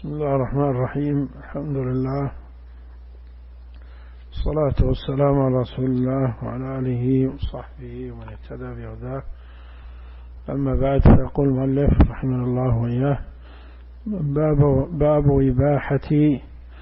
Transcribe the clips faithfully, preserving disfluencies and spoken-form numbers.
بسم الله الرحمن الرحيم. الحمد لله، الصلاة والسلام على رسول الله وعلى آله وصحبه ومن اهتدى بهداه. أما بعد، فيقول المؤلف رحمه الله وإياه: باب, باب إباحة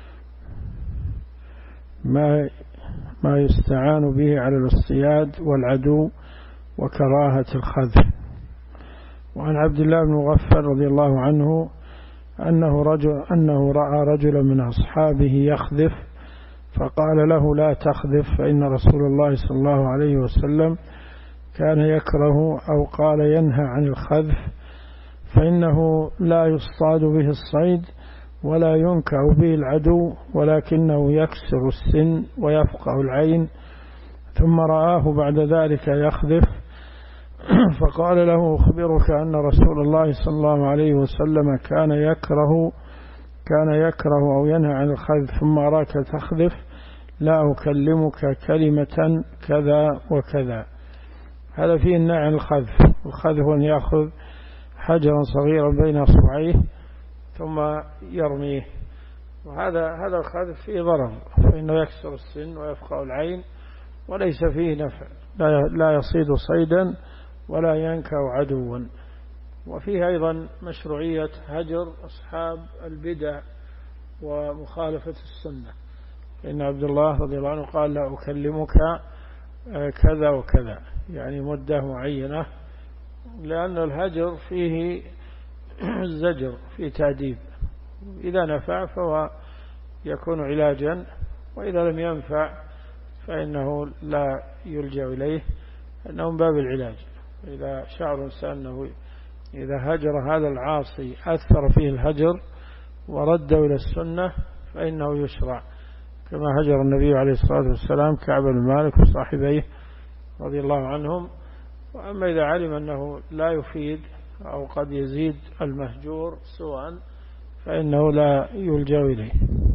ما, ما يستعان به على الاصطياد والعدو وكراهة الخذف. وعن عبد الله بن مغفل رضي الله عنه أنه, رجل أنه رأى رجلا من أصحابه يخذف، فقال له: لا تخذف، فإن رسول الله صلى الله عليه وسلم كان يكره أو قال ينهى عن الخذف، فإنه لا يصطاد به الصيد ولا ينكأ به العدو، ولكنه يكسر السن ويفقع العين. ثم رآه بعد ذلك يخذف، فقال له: أخبرك أن رسول الله صلى الله عليه وسلم كان يكره كان يكره أو ينهى عن الخذف، ثم أراك تخذف، لا أكلمك كلمة كذا وكذا. هذا فيه النهي عن الخذف. الخذف أن يأخذ حجرا صغيرا بين أصبعيه ثم يرميه، وهذا هذا الخذف فيه ضرر، فإنه يكسر السن ويفقع العين وليس فيه نفع، لا يصيد صيدا ولا ينكأ عدوا. وفيه أيضا مشروعية هجر أصحاب البدع ومخالفة السنة، إن عبد الله رضي الله عنه قال: لا أكلمك كذا وكذا، يعني مدة معينة، لأن الهجر فيه الزجر، فيه تأديب، إذا نفع فهو يكون علاجا، وإذا لم ينفع فإنه لا يلجأ إليه، أنه من باب العلاج. إذا شعر الإنسان أنه إذا هجر هذا العاصي أثر فيه الهجر ورده إلى السنة فإنه يشرع، كما هجر النبي عليه الصلاة والسلام كعب بن مالك وصاحبيه رضي الله عنهم. وأما إذا علم أنه لا يفيد أو قد يزيد المهجور سوءا فإنه لا يلجأ إليه.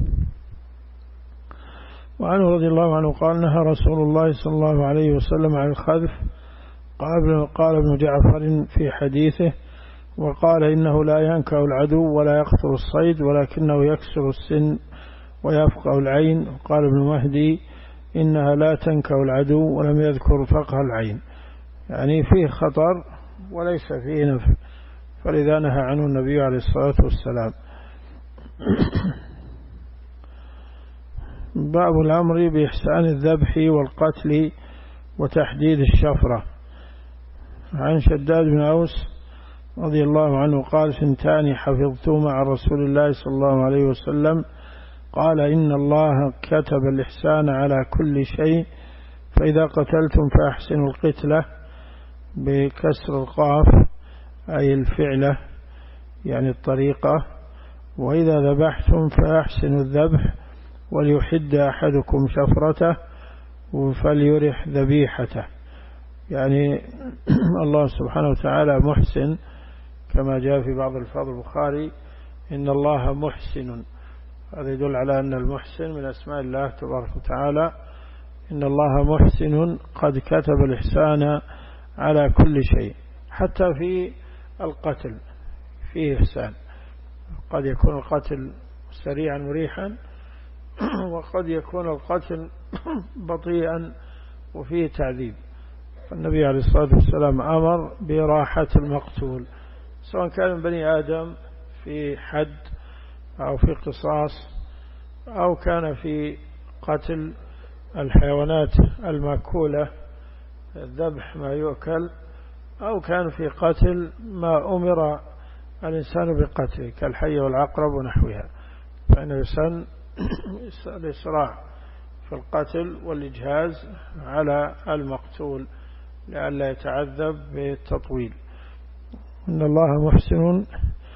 وعنه رضي الله عنه قال: نهى رسول الله صلى الله عليه وسلم عن الخذف. قال ابن جعفر في حديثه: وقال إنه لا ينكأ العدو ولا يقتل الصيد، ولكنه يكسر السن ويفقع العين. وقال ابن مهدي: إنها لا تنكأ العدو، ولم يذكر فقع العين، يعني فيه خطر وليس فيه نفع، فلذا نهى عنه النبي عليه الصلاة والسلام. باب الأمر بإحسان الذبح والقتل وتحديد الشفرة. عن شداد بن أوس رضي الله عنه قال: سنتان حفظتهما عن رسول الله صلى الله عليه وسلم، قال: إن الله كتب الإحسان على كل شيء، فإذا قتلتم فأحسنوا القتلة، بكسر القاف، أي الفعلة يعني الطريقة، وإذا ذبحتم فأحسنوا الذبح، وليحد أحدكم شفرته فليرح ذبيحته. يعني الله سبحانه وتعالى محسن، كما جاء في بعض الفاظ البخاري: إن الله محسن. هذا يدل على أن المحسن من أسماء الله تبارك وتعالى. إن الله محسن قد كتب الإحسان على كل شيء، حتى في القتل فيه إحسان. قد يكون القتل سريعا مريحا، وقد يكون القتل بطيئا وفيه تعذيب. فالنبي عليه الصلاة والسلام أمر براحة المقتول، سواء كان من بني آدم في حد أو في قصاص، أو كان في قتل الحيوانات المأكولة، الذبح ما يؤكل، أو كان في قتل ما أمر الإنسان بقتله كالحي والعقرب ونحوها، فإنه يسن الإسراع في القتل والإجهاز على المقتول لئلا يتعذب بالتطويل. إن الله محسن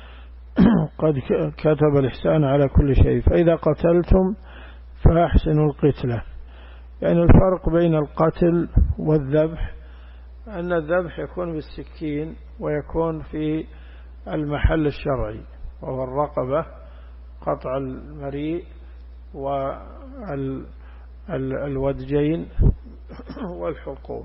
قد كتب الإحسان على كل شيء، فإذا قتلتم فأحسنوا القتلة. يعني الفرق بين القتل والذبح أن الذبح يكون بالسكين ويكون في المحل الشرعي، وهو الرقبة، قطع المريء والودجين والحقوق،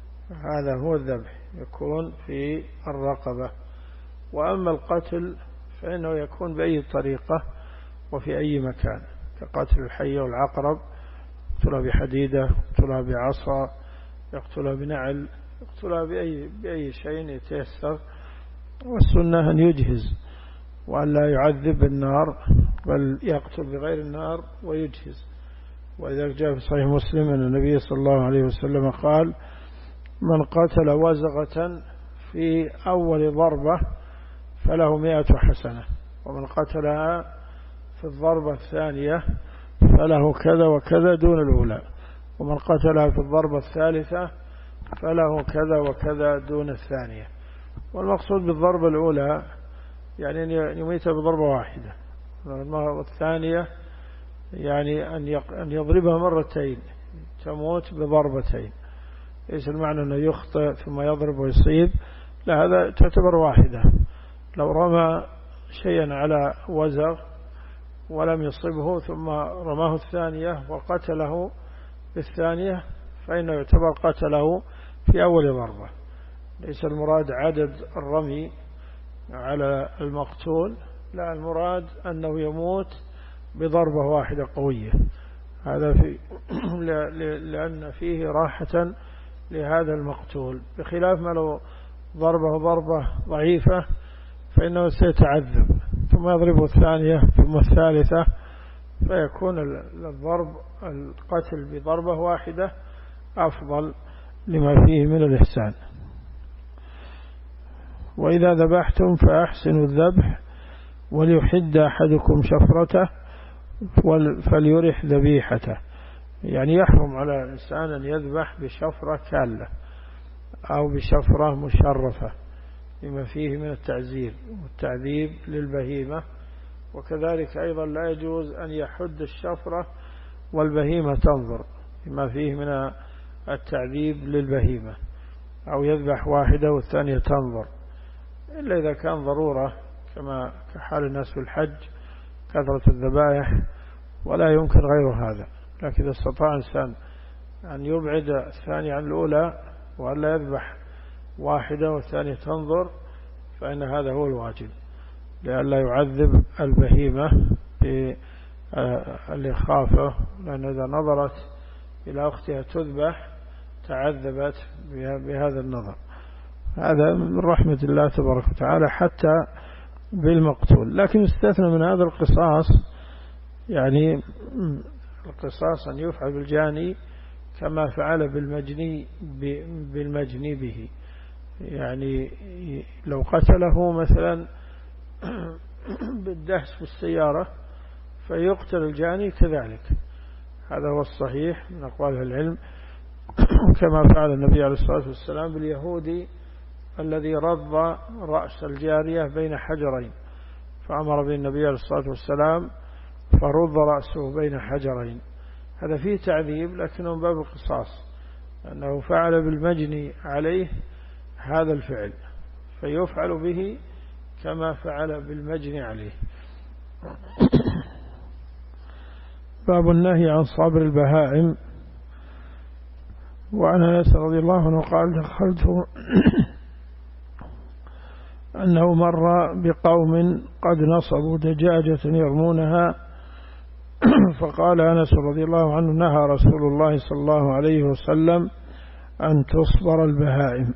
هذا هو الذبح، يكون في الرقبة. وأما القتل فإنه يكون بأي طريقة وفي أي مكان، كقتل الحية والعقرب، يقتلها بحديدة، يقتلها بعصا، يقتلها بنعل، يقتلها بأي, بأي شيء يتيسر. والسنة أن يجهز وأن لا يعذب بالنار، بل يقتل بغير النار ويجهز. وإذا جاء في صحيح مسلم أن النبي صلى الله عليه وسلم قال: من قتل وزغة في أول ضربة فله مئة حسنة، ومن قتلها في الضربة الثانية فله كذا وكذا دون الأولى، ومن قتلها في الضربة الثالثة فله كذا وكذا دون الثانية. والمقصود بالضربة الأولى يعني أن يميت بضربة واحدة، والثانية يعني أن يضربها مرتين تموت بضربتين. ليس المعنى أنه يخطئ ثم يضرب ويصيب، لا، هذا تعتبر واحدة. لو رمى شيئا على وزغ ولم يصبه ثم رماه الثانية وقتله بالثانية فإنه يعتبر قتله في أول ضربة. ليس المراد عدد الرمي على المقتول، لا، المراد أنه يموت بضربة واحدة قوية. هذا في لأن فيه راحة لهذا المقتول، بخلاف ما لو ضربه ضربة ضعيفة فإنه سيتعذب، ثم يضربه الثانية ثم الثالثة، فيكون الضرب القتل بضربة واحدة أفضل لما فيه من الإحسان. وإذا ذبحتم فأحسنوا الذبح وليحد أحدكم شفرته فليرح ذبيحته. يعني يحرم على الإنسان أن يذبح بشفرة كالة أو بشفرة مشرفة لما فيه من التعزير والتعذيب للبهيمة. وكذلك أيضا لا يجوز أن يحد الشفرة والبهيمة تنظر لما فيه من التعذيب للبهيمة، أو يذبح واحدة والثانية تنظر، إلا إذا كان ضرورة كما كحال الناس في الحج كثرة الذبائح ولا يمكن غير هذا. لكن إذا استطاع إنسان أن يبعد الثانية عن الأولى وأن لا يذبح واحدة والثانية تنظر فإن هذا هو الواجب، لئلا يعذب البهيمة بالإخافة، لأن إذا نظرت إلى أختها تذبح تعذبت بهذا النظر. هذا من رحمة الله تبارك وتعالى حتى بالمقتول. لكن استثنى من هذا القصاص، يعني القصاص أن يفعل بالجاني كما فعل بالمجني بالمجني به. يعني لو قتله مثلا بالدهس بالسيارة فيقتل الجاني كذلك. هذا هو الصحيح من أقوال العلم، كما فعل النبي عليه الصلاة والسلام باليهودي الذي رض رأس الجارية بين حجرين، فأمر به النبي عليه الصلاة والسلام فرض رأسه بين حجرين. هذا فيه تعذيب لكنه من باب القصاص، أنه فعل بالمجني عليه هذا الفعل فيفعل به كما فعل بالمجني عليه. باب النهي عن صبر البهائم. وعن أنس رضي الله عنه قال: دخلت أنه مر بقوم قد نصبوا دجاجة يرمونها، فقال أنس رضي الله عنه: نهى رسول الله صلى الله عليه وسلم أن تصبر البهائم.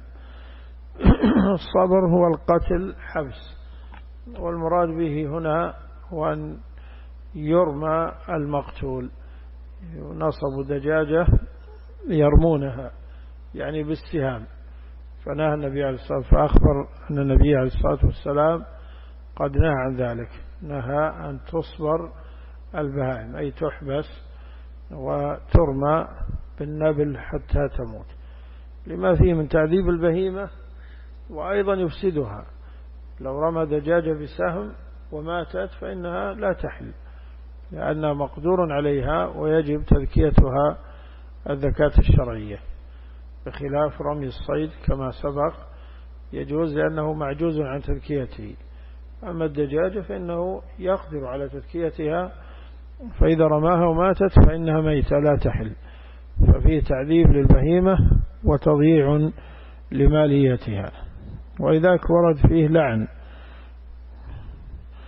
الصبر هو القتل حبس، والمراد به هنا هو أن يرمى المقتول. نصبوا دجاجة يرمونها يعني بالسهام، فنهى النبي عليه الصلاة والسلام، فأخبر أن النبي عليه الصلاة والسلام قد نهى عن ذلك، نهى أن تصبر البهائم أي تحبس وترمى بالنبل حتى تموت، لما فيه من تعذيب البهيمة وأيضا يفسدها. لو رمى دجاجة بسهم وماتت فإنها لا تحل، لأنها مقدور عليها ويجب تذكيتها الزكاة الشرعية، بخلاف رمي الصيد كما سبق يجوز لأنه معجوز عن تذكيته. أما الدجاجة فإنه يقدر على تذكيتها، فإذا رماها وماتت فإنها ميتة لا تحل، ففيه تعذيب للبهيمة وتضييع لماليتها. وإذاك ورد فيه لعن،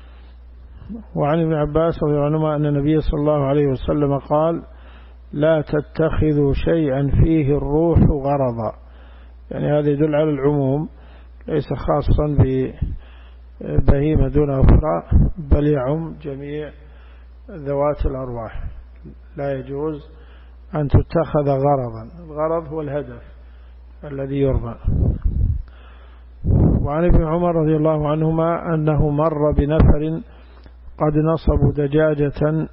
وعن ابن عباس رضي الله عنهما أن النبي صلى الله عليه وسلم قال لا تتخذوا شيئا فيه الروح غرضا، يعني هذا يدل على العموم ليس خاصا ببهيمة دون أخرى، بل يعم جميع ذوات الأرواح. لا يجوز أن تتخذ غرضا، الغرض هو الهدف الذي يرضى. وعن ابن عمر رضي الله عنهما أنه مر بنفر قد نصبوا دجاجة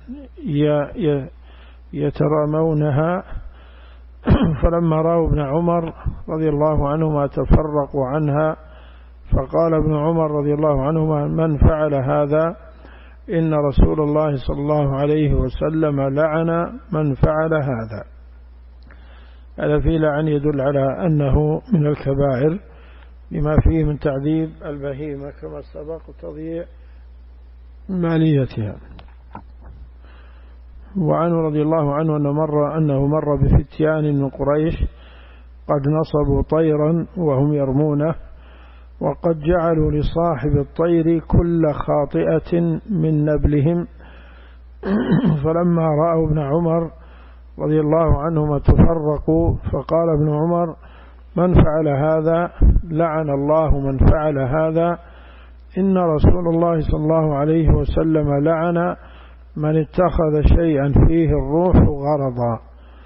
يترامونها، فلما رأوا ابن عمر رضي الله عنهما تفرقوا عنها، فقال ابن عمر رضي الله عنهما من فعل هذا؟ إن رسول الله صلى الله عليه وسلم لعن من فعل هذا. هذا في لعن يدل على أنه من الكبائر لما فيه من تعذيب البهيمة كما سبق وتضييع ماليتها. وعنه رضي الله عنه أنه مر, أنه مر بفتيان من قريش قد نصبوا طيرا وهم يرمونه، وقد جعلوا لصاحب الطير كل خاطئة من نبلهم، فلما رأوا ابن عمر رضي الله عنهما تفرقوا، فقال ابن عمر من فعل هذا؟ لعن الله من فعل هذا، إن رسول الله صلى الله عليه وسلم لعن من اتخذ شيئا فيه الروح غرضا.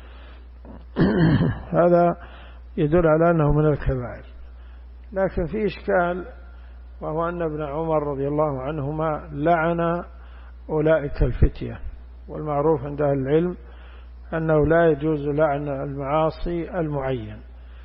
هذا يدل على أنه من الكبائر، لكن في إشكال، وهو أن ابن عمر رضي الله عنهما لعن أولئك الفتية، والمعروف عند أهل العلم أنه لا يجوز لعن المعاصي المعين،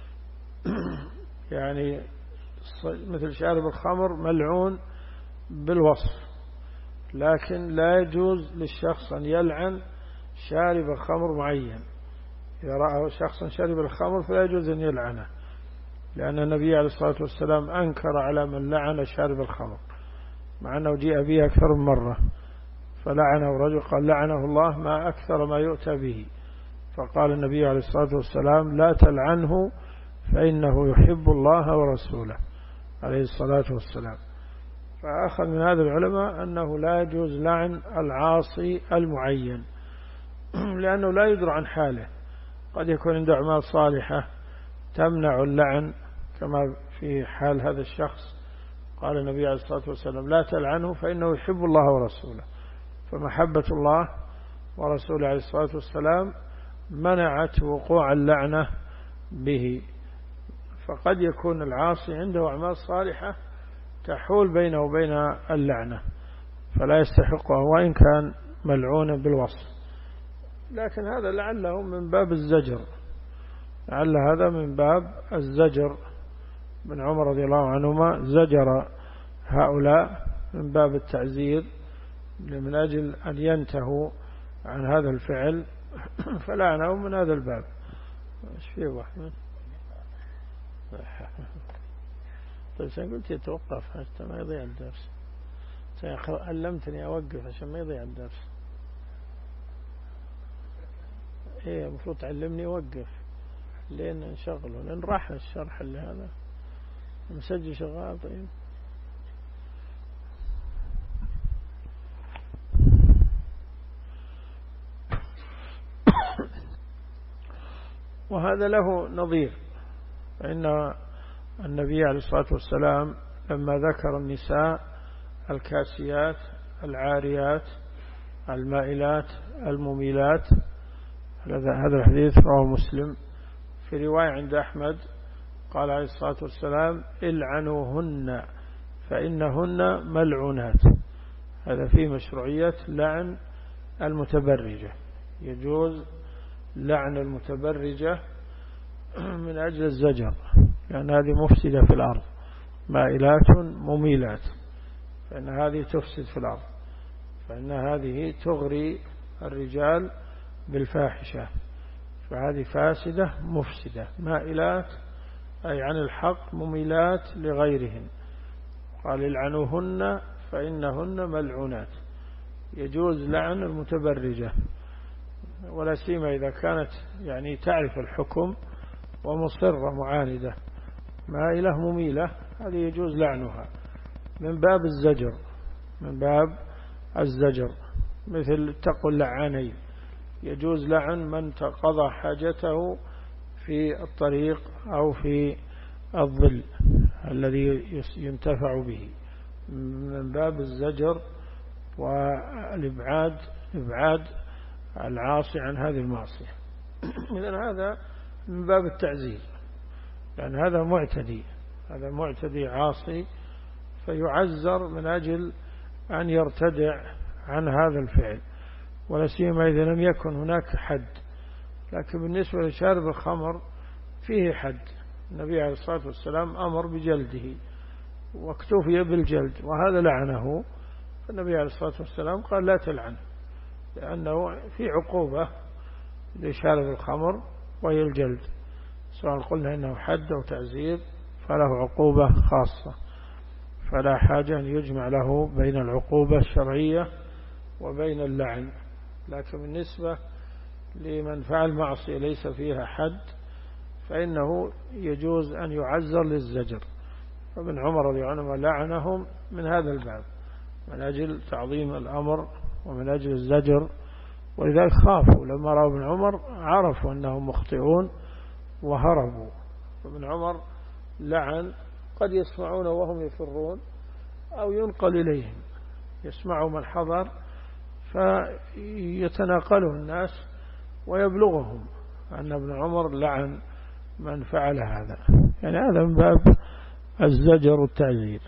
يعني مثل شارب الخمر ملعون بالوصف، لكن لا يجوز للشخص أن يلعن شارب خمر معين. إذا رأى شخصا شارب الخمر فلا يجوز أن يلعنه، لأن النبي عليه الصلاة والسلام أنكر على من لعن شارب الخمر، مع أنه جاء به أكثر من مرة، فلعنه رجل قال لعنه الله ما أكثر ما يؤتى به، فقال النبي عليه الصلاة والسلام لا تلعنه فإنه يحب الله ورسوله عليه الصلاة والسلام. فأخذ من هذا العلماء أنه لا يجوز لعن العاصي المعين، لأنه لا يدرى عن حاله، قد يكون عنده أعمال صالحة تمنع اللعن كما في حال هذا الشخص. قال النبي عليه الصلاة والسلام لا تلعنه فإنه يحب الله ورسوله، فمحبة الله ورسوله عليه الصلاة والسلام منعت وقوع اللعنة به. فقد يكون العاصي عنده أعمال صالحة تحول بينه وبين اللعنة، فلا يستحقها وإن كان ملعونا بالوصف، لكن هذا لعله من باب الزجر، لعل هذا من باب الزجر. ابن عمر رضي الله عنهما زجر هؤلاء من باب التعزير من أجل أن ينتهوا عن هذا الفعل، فلعنهم من هذا الباب. ايش فيه واحد؟ طيب قلت يتوقف حتى ما يضيع الدرس، علمتني أوقف عشان ما يضيع الدرس. ايه المفروض تعلمني أوقف لين نشغله، لين راح الشرح اللي هذا مسجل شغال. طيب وهذا له نظير، فإن النبي عليه الصلاة والسلام لما ذكر النساء الكاسيات العاريات المائلات المميلات، هذا الحديث رواه مسلم، في رواية عند أحمد قال عليه الصلاة والسلام العنوهن فإنهن ملعونات. هذا فيه مشروعية لعن المتبرجة، يجوز لعن المتبرجة من أجل الزجر، لأن هذه مفسدة في الأرض، مائلات مميلات، فإن هذه تفسد في الأرض، فإن هذه تغري الرجال بالفاحشة، فهذه فاسدة مفسدة. مائلات أي عن الحق، مميلات لغيرهن. قال العنوهن فإنهن ملعونات. يجوز لعن المتبرجة، ولا سيما إذا كانت يعني تعرف الحكم ومصرة معاندة، مائلة مميلة، هذه يجوز لعنها من باب الزجر، من باب الزجر، مثل تقول لعنين، يجوز لعن من قضى حاجته في الطريق أو في الظل الذي ينتفع به، من باب الزجر والإبعاد، إبعاد العاصي عن هذه المعصية. إذن هذا من باب التعزير، لأن هذا معتدي، هذا معتدي عاصي، فيعزر من أجل أن يرتدع عن هذا الفعل، ولا سيما إذا لم يكن هناك حد. لكن بالنسبة لشارب الخمر فيه حد، النبي عليه الصلاة والسلام أمر بجلده واكتفي بالجلد، وهذا لعنه، فالنبي عليه الصلاة والسلام قال لا تلعن، لأنه في عقوبة لشارب الخمر وهي الجلد، سواء قلنا إنه حد أو تعزير فله عقوبة خاصة، فلا حاجة أن يجمع له بين العقوبة الشرعية وبين اللعن. لكن بالنسبة لمن فعل معصية ليس فيها حد فإنه يجوز أن يعزر للزجر، فابن عمر رضي الله عنه لعنهم من هذا الباب، من أجل تعظيم الأمر ومن أجل الزجر، ولذلك خافوا لما رأوا ابن عمر عرفوا أنهم مخطئون وهربوا. فابن عمر لعن، قد يسمعون وهم يفرون أو ينقل إليهم، يسمعوا من حضر فيتناقله الناس ويبلغهم أن ابن عمر لعن من فعل هذا، يعني هذا من باب الزجر والتعزير.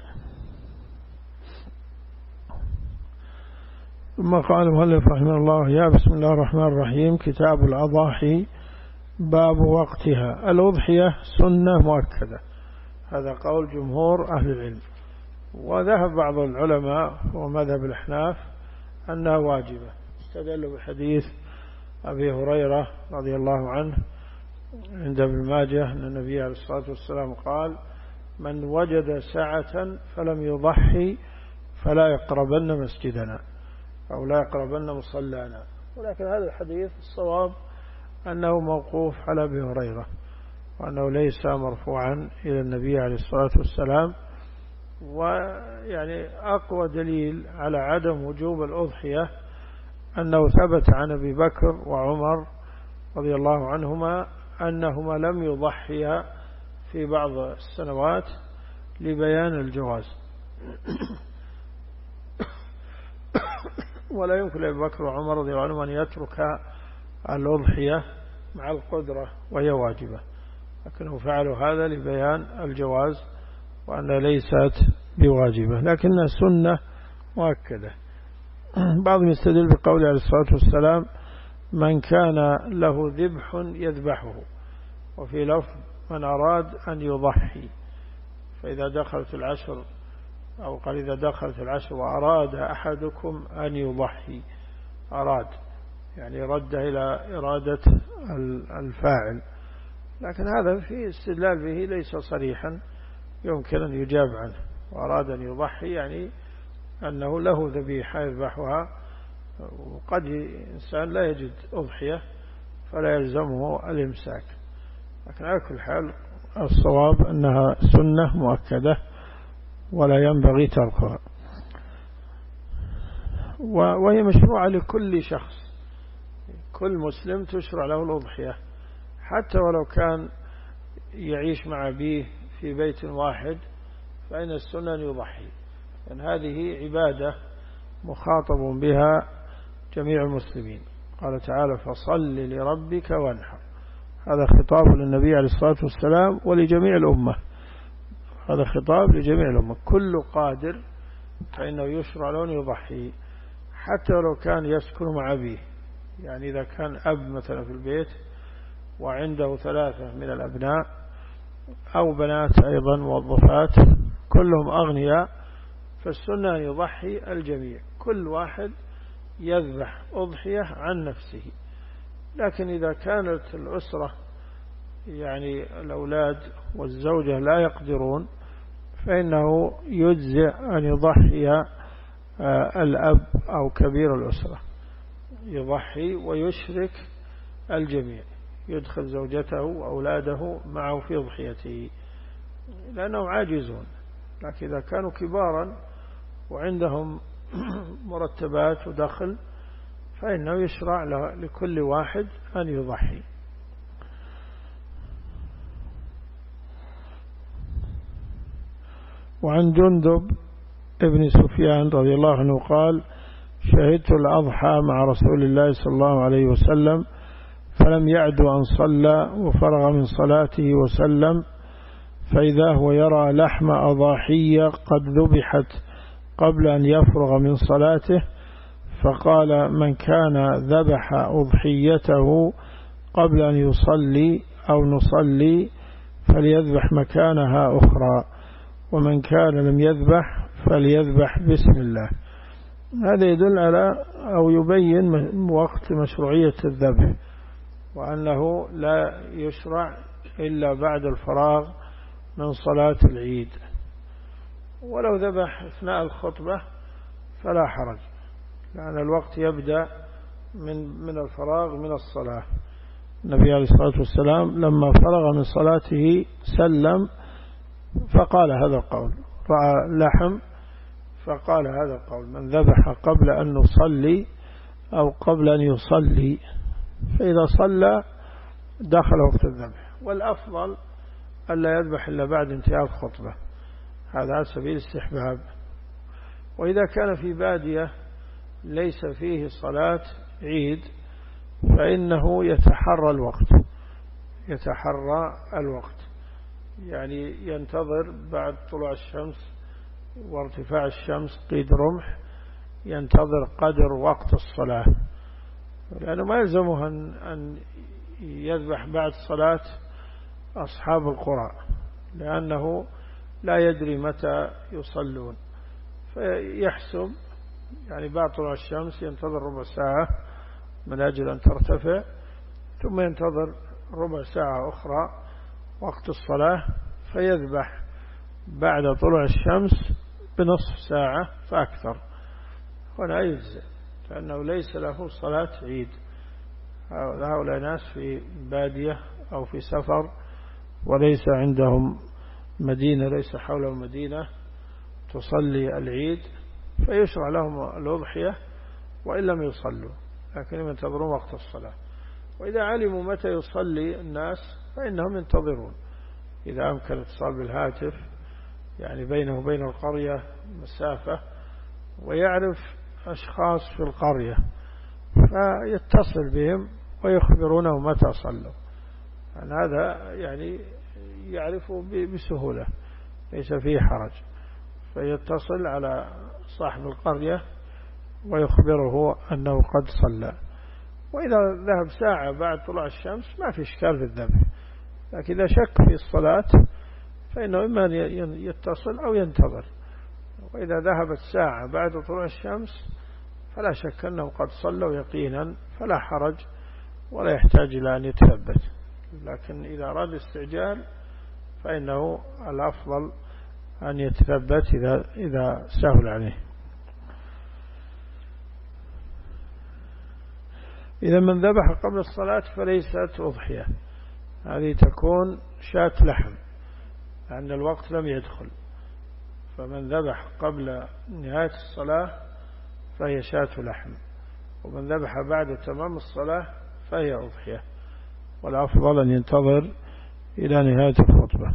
ثم قال المؤلف رحمه الله: يا بسم الله الرحمن الرحيم. كتاب الأضاحي، باب وقتها. الأضحية سنة مؤكدة، هذا قول جمهور أهل العلم، وذهب بعض العلماء ومذهب الأحناف أنها واجبة، استدلوا بحديث أبي هريرة رضي الله عنه عند ابن ماجه أن النبي عليه الصلاة والسلام قال: من وجد سعة فلم يضحي فلا يقربن مسجدنا أو لا يقربن مصلانا. ولكن هذا الحديث الصواب أنه موقوف على أبي هريرة، وأنه ليس مرفوعا إلى النبي عليه الصلاة والسلام. ويعني أقوى دليل على عدم وجوب الأضحية أنه ثبت عن أبي بكر وعمر رضي الله عنهما أنهما لم يضحيا في بعض السنوات لبيان الجواز، ولا يمكن لأبي بكر وعمر رضي الله عنهما أن يترك الأضحية مع القدرة وهي واجبة، لكنه فعلوا هذا لبيان الجواز وأنها ليست بواجبة لكنها سنة مؤكدة. بعضهم يستدل بقول عليه الصلاة والسلام: من كان له ذبح يذبحه، وفي لفظ: من أراد أن يضحي. فإذا دخلت العشر، أو قال إذا دخلت العشر وأراد أحدكم أن يضحي، أراد يعني رد إلى إرادة الفاعل، لكن هذا في استدلال به ليس صريحا، يمكن أن يجاب عنه. وأراد أن يضحي يعني أنه له ذبيحة يذبحها، وقد إنسان لا يجد أضحية فلا يلزمه الإمساك، لكن على كل حال الصواب أنها سنة مؤكدة ولا ينبغي تركها، وهي مشروعة لكل شخص، كل مسلم تشرع له الأضحية، حتى ولو كان يعيش مع أبيه في بيت واحد فإن السنة يضحي، لأن هذه عبادة مخاطب بها جميع المسلمين. قال تعالى: فصل لربك وانحر. هذا خطاب للنبي عليه الصلاة والسلام ولجميع الأمة، هذا خطاب لجميع الأمة، كل قادر فإنه يشرع له أن يضحي، حتى لو كان يسكن مع أبيه. يعني إذا كان أب مثلا في البيت وعنده ثلاثة من الأبناء أو بنات أيضا موظفات كلهم أغنياء، فالسنة أن يضحي الجميع، كل واحد يذبح أضحية عن نفسه. لكن إذا كانت الأسرة يعني الأولاد والزوجة لا يقدرون، فإنه يجزئ أن يضحي الأب أو كبير الأسرة، يضحي ويشرك الجميع، يدخل زوجته وأولاده معه في ضحيته لأنهم عاجزون. لكن إذا كانوا كبارا وعندهم مرتبات ودخل، فإنه يشرع لكل واحد أن يضحي. وعن جندب ابن سفيان رضي الله عنه قال: شهدت الأضحى مع رسول الله صلى الله عليه وسلم فلم يعد أن صلى وفرغ من صلاته وسلم، فإذا هو يرى لحم أضاحية قد ذبحت قبل أن يفرغ من صلاته، فقال: من كان ذبح أضحيته قبل أن يصلي أو نصلي فليذبح مكانها أخرى، ومن كان لم يذبح فليذبح بسم الله. هذا يدل على أو يبين وقت مشروعية الذبح، وأنه لا يشرع إلا بعد الفراغ من صلاة العيد. ولو ذبح أثناء الخطبة فلا حرج، لأن الوقت يبدأ من من الفراغ من الصلاة. النبي عليه الصلاة والسلام لما فرغ من صلاته سلم فقال هذا القول، رأى لحم فقال هذا القول: من ذبح قبل أن نصلي أو قبل أن يصلي، فإذا صلى دخل وقت الذبح. والأفضل ألا يذبح إلا بعد انتهاء الخطبة، هذا على سبيل الاستحباب. وإذا كان في بادية ليس فيه صلاة عيد فإنه يتحرى الوقت يتحرى الوقت يعني ينتظر بعد طلوع الشمس وارتفاع الشمس قيد رمح، ينتظر قدر وقت الصلاة، لأنه ما يلزمه أن يذبح بعد صلاة أصحاب القرى، لأنه لا يدري متى يصلون، فيحسب يعني بعد طلوع الشمس ينتظر ربع ساعة من أجل أن ترتفع، ثم ينتظر ربع ساعة أخرى وقت الصلاة، فيذبح بعد طلوع الشمس بنصف ساعة فأكثر، ولا يجزئ، لأنه ليس له صلاة عيد. هؤلاء ناس في بادية أو في سفر وليس عندهم مدينة، ليس حولهم مدينة تصلي العيد، فيشرع لهم الأضحية وإن لم يصلوا، لكن ينتظرون وقت الصلاة. وإذا علموا متى يصلي الناس فإنهم ينتظرون، إذا أمكن اتصال بالهاتف يعني بينه وبين القرية مسافة ويعرف أشخاص في القرية فيتصل بهم ويخبرونه متى صلوا، يعني هذا يعني يعرفه بسهولة ليس فيه حرج، فيتصل على صاحب القرية ويخبره أنه قد صلى. وإذا ذهب ساعة بعد طلوع الشمس ما في إشكال في الذبح، لكن إذا شك في الصلاة فإنه إما يتصل أو ينتظر. وإذا ذهبت ساعة بعد طلوع الشمس فلا شك أنه قد صلوا يقينا، فلا حرج ولا يحتاج إلى أن يتثبت. لكن إذا أراد استعجال فإنه الأفضل أن يتثبت إذا إذا سهل عليه. إذا من ذبح قبل الصلاة فليست أضحية، هذه تكون شاة لحم لأن الوقت لم يدخل، فمن ذبح قبل نهاية الصلاة فهي شاة لحم، ومن ذبح بعد تمام الصلاة فهي أضحية، والأفضل أن ينتظر إلى نهاية الخطبة.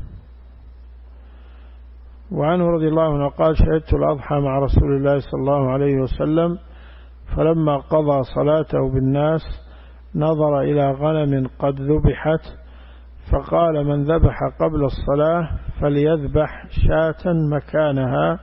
وعنه رضي الله عنه قال: شهدت الأضحى مع رسول الله صلى الله عليه وسلم فلما قضى صلاته بالناس نظر إلى غنم قد ذبحت فقال: من ذبح قبل الصلاة فليذبح شاة مكانها،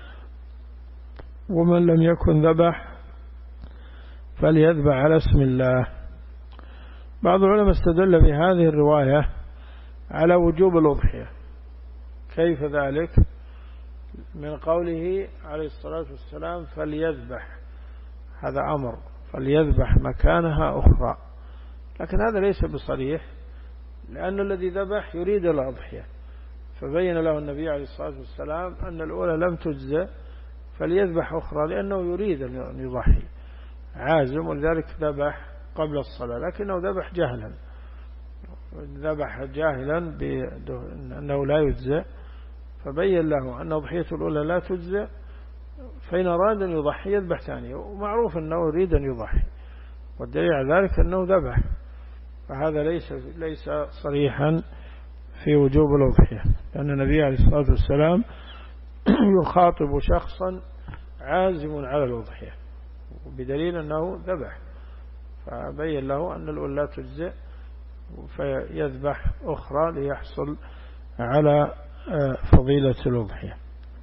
ومن لم يكن ذبح فليذبح على اسم الله. بعض العلماء استدل بهذه الرواية على وجوب الأضحية. كيف ذلك؟ من قوله عليه الصلاة والسلام فليذبح، هذا أمر، فليذبح مكانها أخرى، لكن هذا ليس بصريح، لأن الذي ذبح يريد الأضحية، فبين له النبي عليه الصلاة والسلام أن الأولى لم تجزى فليذبح أخرى، لأنه يريد أن يضحي عازم، ولذلك ذبح قبل الصلاة، لكنه ذبح جهلا، ذبح جاهلا بأنه لا يجزى، فبين له أن أضحية الأولى لا تجزى فإن أراد أن يضحي يذبح ثانية، ومعروف أنه يريد أن يضحي، والدليل على ذلك أنه ذبح، فهذا ليس ليس صريحا في وجوب الأضحية، لأن النبي عليه الصلاة والسلام يخاطب شخصا عازم على الأضحية بدليل أنه ذبح، فبين له أن الأولى لا تجزئ فيذبح أخرى ليحصل على فضيلة الأضحية.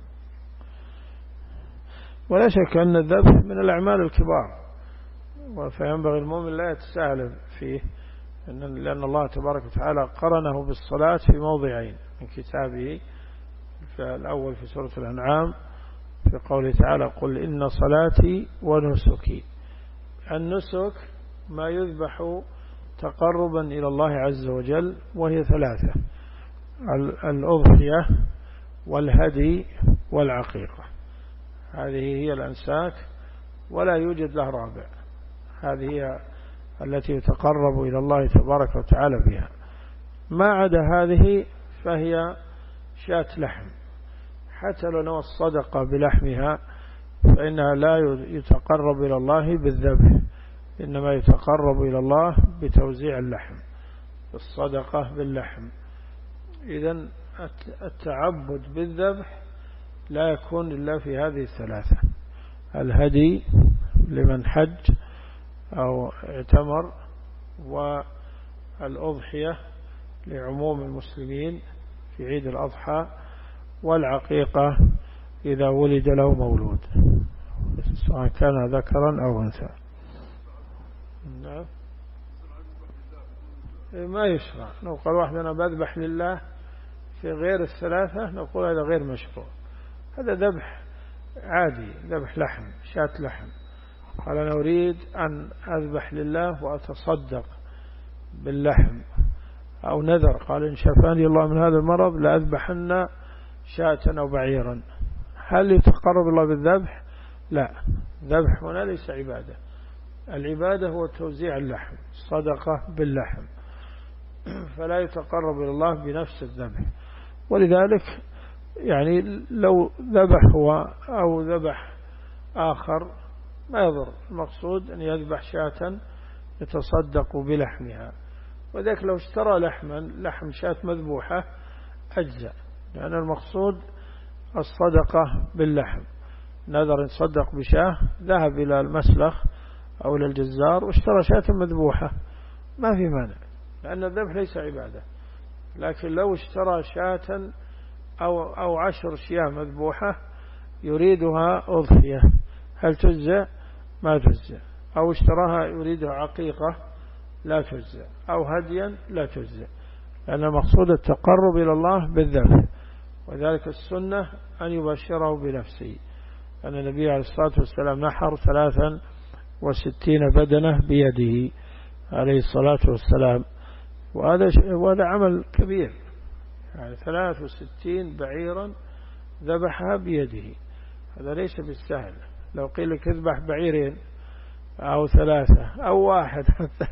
ولا شك أن الذبح من الأعمال الكبار، فينبغي المؤمن لا يتساهل فيه، لأن الله تبارك وتعالى قرنه بالصلاة في موضعين من كتابه، في الأول في سورة الأنعام في قوله تعالى قل إن صلاتي ونسكي. النسك ما يذبح تقربا إلى الله عز وجل، وهي ثلاثة: الأضحية والهدي والعقيقة، هذه هي الأنساك ولا يوجد له رابع، هذه هي التي يتقرب إلى الله تبارك وتعالى بها. ما عدا هذه فهي شاة لحم، حتى لو نوى الصدقة بلحمها فإنها لا يتقرب إلى الله بالذبح، إنما يتقرب إلى الله بتوزيع اللحم، الصدقة باللحم. إذن التعبد بالذبح لا يكون إلا في هذه الثلاثة: الهدي لمن حج أو اعتمر، والأضحية لعموم المسلمين في عيد الأضحى، والعقيقة إذا ولد له مولود سواء كان ذكرا أو أنثى. نعم، ما يشرع. لو قال واحد أنا بذبح لله في غير الثلاثة نقول هذا غير مشروع، هذا ذبح عادي، ذبح لحم، شاة لحم. قال أنا أريد أن أذبح لله وأتصدق باللحم، أو نذر، قال إن شفاني الله من هذا المرض لأذبحن شاة أو بعيرا، هل يتقرب الله بالذبح؟ لا، ذبح هنا ليس عبادة، العبادة هو توزيع اللحم، صدقة باللحم، فلا يتقرب إلى الله بنفس الذبح. ولذلك يعني لو ذبح هو أو ذبح آخر ما يضر، المقصود أن يذبح شاة يتصدق بلحمها. وذلك لو اشترى لحما لحم شاة مذبوحة أجزاء، لأن المقصود الصدقة باللحم. نذر يتصدق بشاه، ذهب إلى المسلخ أو إلى الجزار واشترى شاة مذبوحة ما في مانع، لأن الذبح ليس عبادة. لكن لو اشترى شاة أو, أو عشر شياه مذبوحة يريدها أضحية، هل تجزى؟ ما تجزى. أو اشتراها يريدها عقيقة لا تجزى، أو هديا لا تجزى، لأن المقصود التقرب إلى الله بالذبح. وذلك السنة أن يبشره بنفسه، أن النبي عليه الصلاة والسلام نحر ثلاثا وستين بدنة بيده عليه الصلاة والسلام، وهذا وهذا عمل كبير، يعني ثلاث وستين بعيرا ذبحها بيده، هذا ليس بالسهل. لو قيل لك اذبح بعيرين أو ثلاثة أو واحد حتى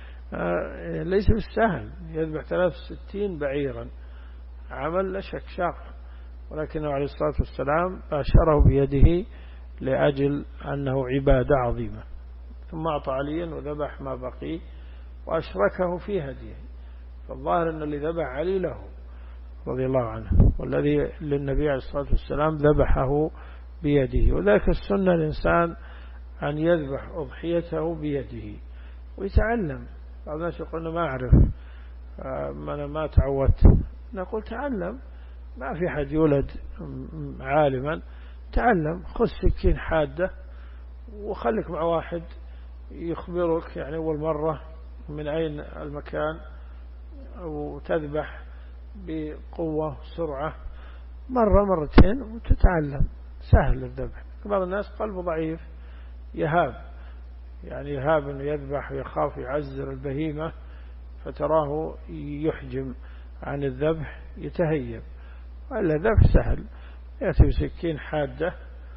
ليس بالسهل، يذبح ثلاث وستين بعيرا عمل لا شك شاق، ولكنه عليه الصلاة والسلام باشره بيده لأجل أنه عبادة عظيمة. ثم أعطى عليا وذبح ما بقي وأشركه في هديه، فالظاهر أن اللي ذبح علي له رضي الله عنه، والذي للنبي عليه الصلاة والسلام ذبحه بيده. وذلك السنة الإنسان أن يذبح أضحيته بيده ويتعلم. بعض الناس يقول ما أعرف، أنا ما تعودت. نقول تعلم، ما في حد يولد عالما، تعلم، خذ سكين حادة وخليك مع واحد يخبرك يعني أول مرة من أين المكان، وتذبح بقوة سرعة مرة مرتين وتتعلم، سهل الذبح. بعض الناس قلبه ضعيف يهاب، يعني يهاب أنه يذبح ويخاف يعزر البهيمة، فتراه يحجم عن الذبح يتهيب. وإلا الذبح سهل، يأتي بسكين حادة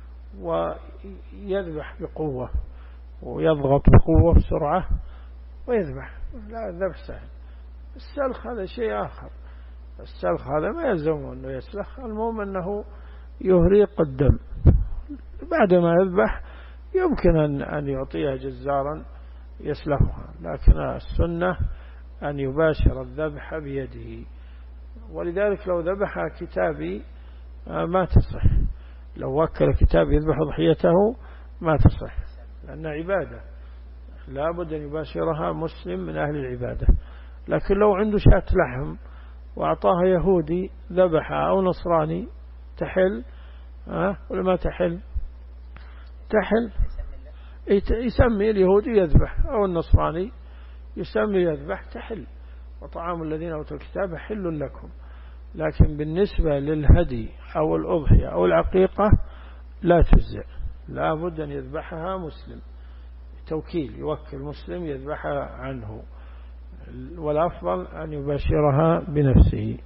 ويذبح بقوة ويضغط بقوة بسرعة ويذبح، لا الذبح سهل. السلخ هذا شيء آخر، السلخ هذا ما يلزمه أنه يسلخ، المهم أنه يهريق الدم بعدما يذبح يمكن أن أن يعطيها جزارا يسلخها، لكن السنة أن يباشر الذبح بيده. ولذلك لو ذبح كتابي ما تصح، لو وكل كتاب يذبح ضحيته ما تصح، لأنها عبادة لا بد أن يباشرها مسلم من أهل العبادة. لكن لو عنده شاة لحم وأعطاها يهودي ذبحها أو نصراني تحل أه؟ ولا ما تحل؟ تحل. يسمي اليهودي يذبح أو النصراني يسمي يذبح تحل، وطعام الذين أوتوا الكتاب حل لكم. لكن بالنسبة للهدي أو الأضحية أو العقيقة لا تجزئ، لا بد أن يذبحها مسلم، توكيل يوكل مسلم يذبحها عنه، والأفضل أن يباشرها بنفسه.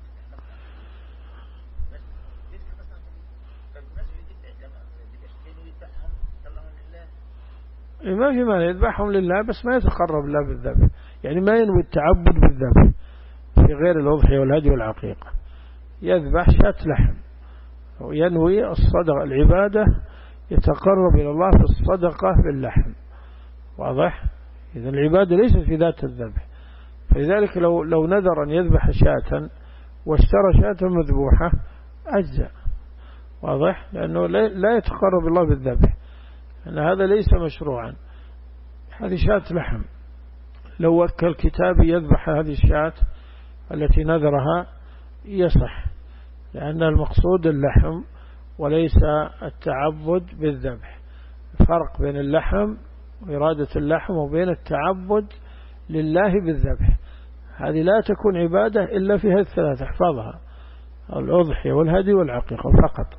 ما في مانع يذبحهم لله، بس ما يتقرب الله بالذبح، يعني ما ينوي التعبد بالذبح في غير الأضحية والهدي والعقيقة. يذبح شاة لحم وينوي الصدقة، العبادة يتقرب إلى الله في الصدقة باللحم، واضح؟ إذا العبادة ليست في ذات الذبح. فلذلك لو لو نذر أن يذبح شاة واشترى شاة مذبوحة أجزاء، واضح؟ لأنه لا يتقرب الله بالذبح، أن هذا ليس مشروعا، هذه شاة لحم. لو وكل كتابي يذبح هذه الشاة التي نذرها يصح، لأن المقصود اللحم وليس التعبد بالذبح. فرق بين اللحم وإرادة اللحم وبين التعبد لله بالذبح، هذه لا تكون عبادة إلا في هذه الثلاثة، احفظها: الأضحية والهدي والعقيقة فقط.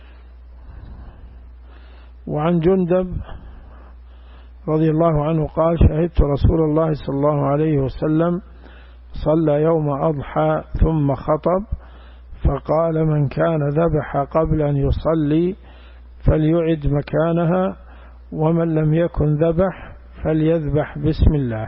وعن جندب رضي الله عنه قال: شهدت رسول الله صلى الله عليه وسلم صلى يوم أضحى ثم خطب فقال: من كان ذبح قبل أن يصلي فليعد مكانها، ومن لم يكن ذبح فليذبح بسم الله.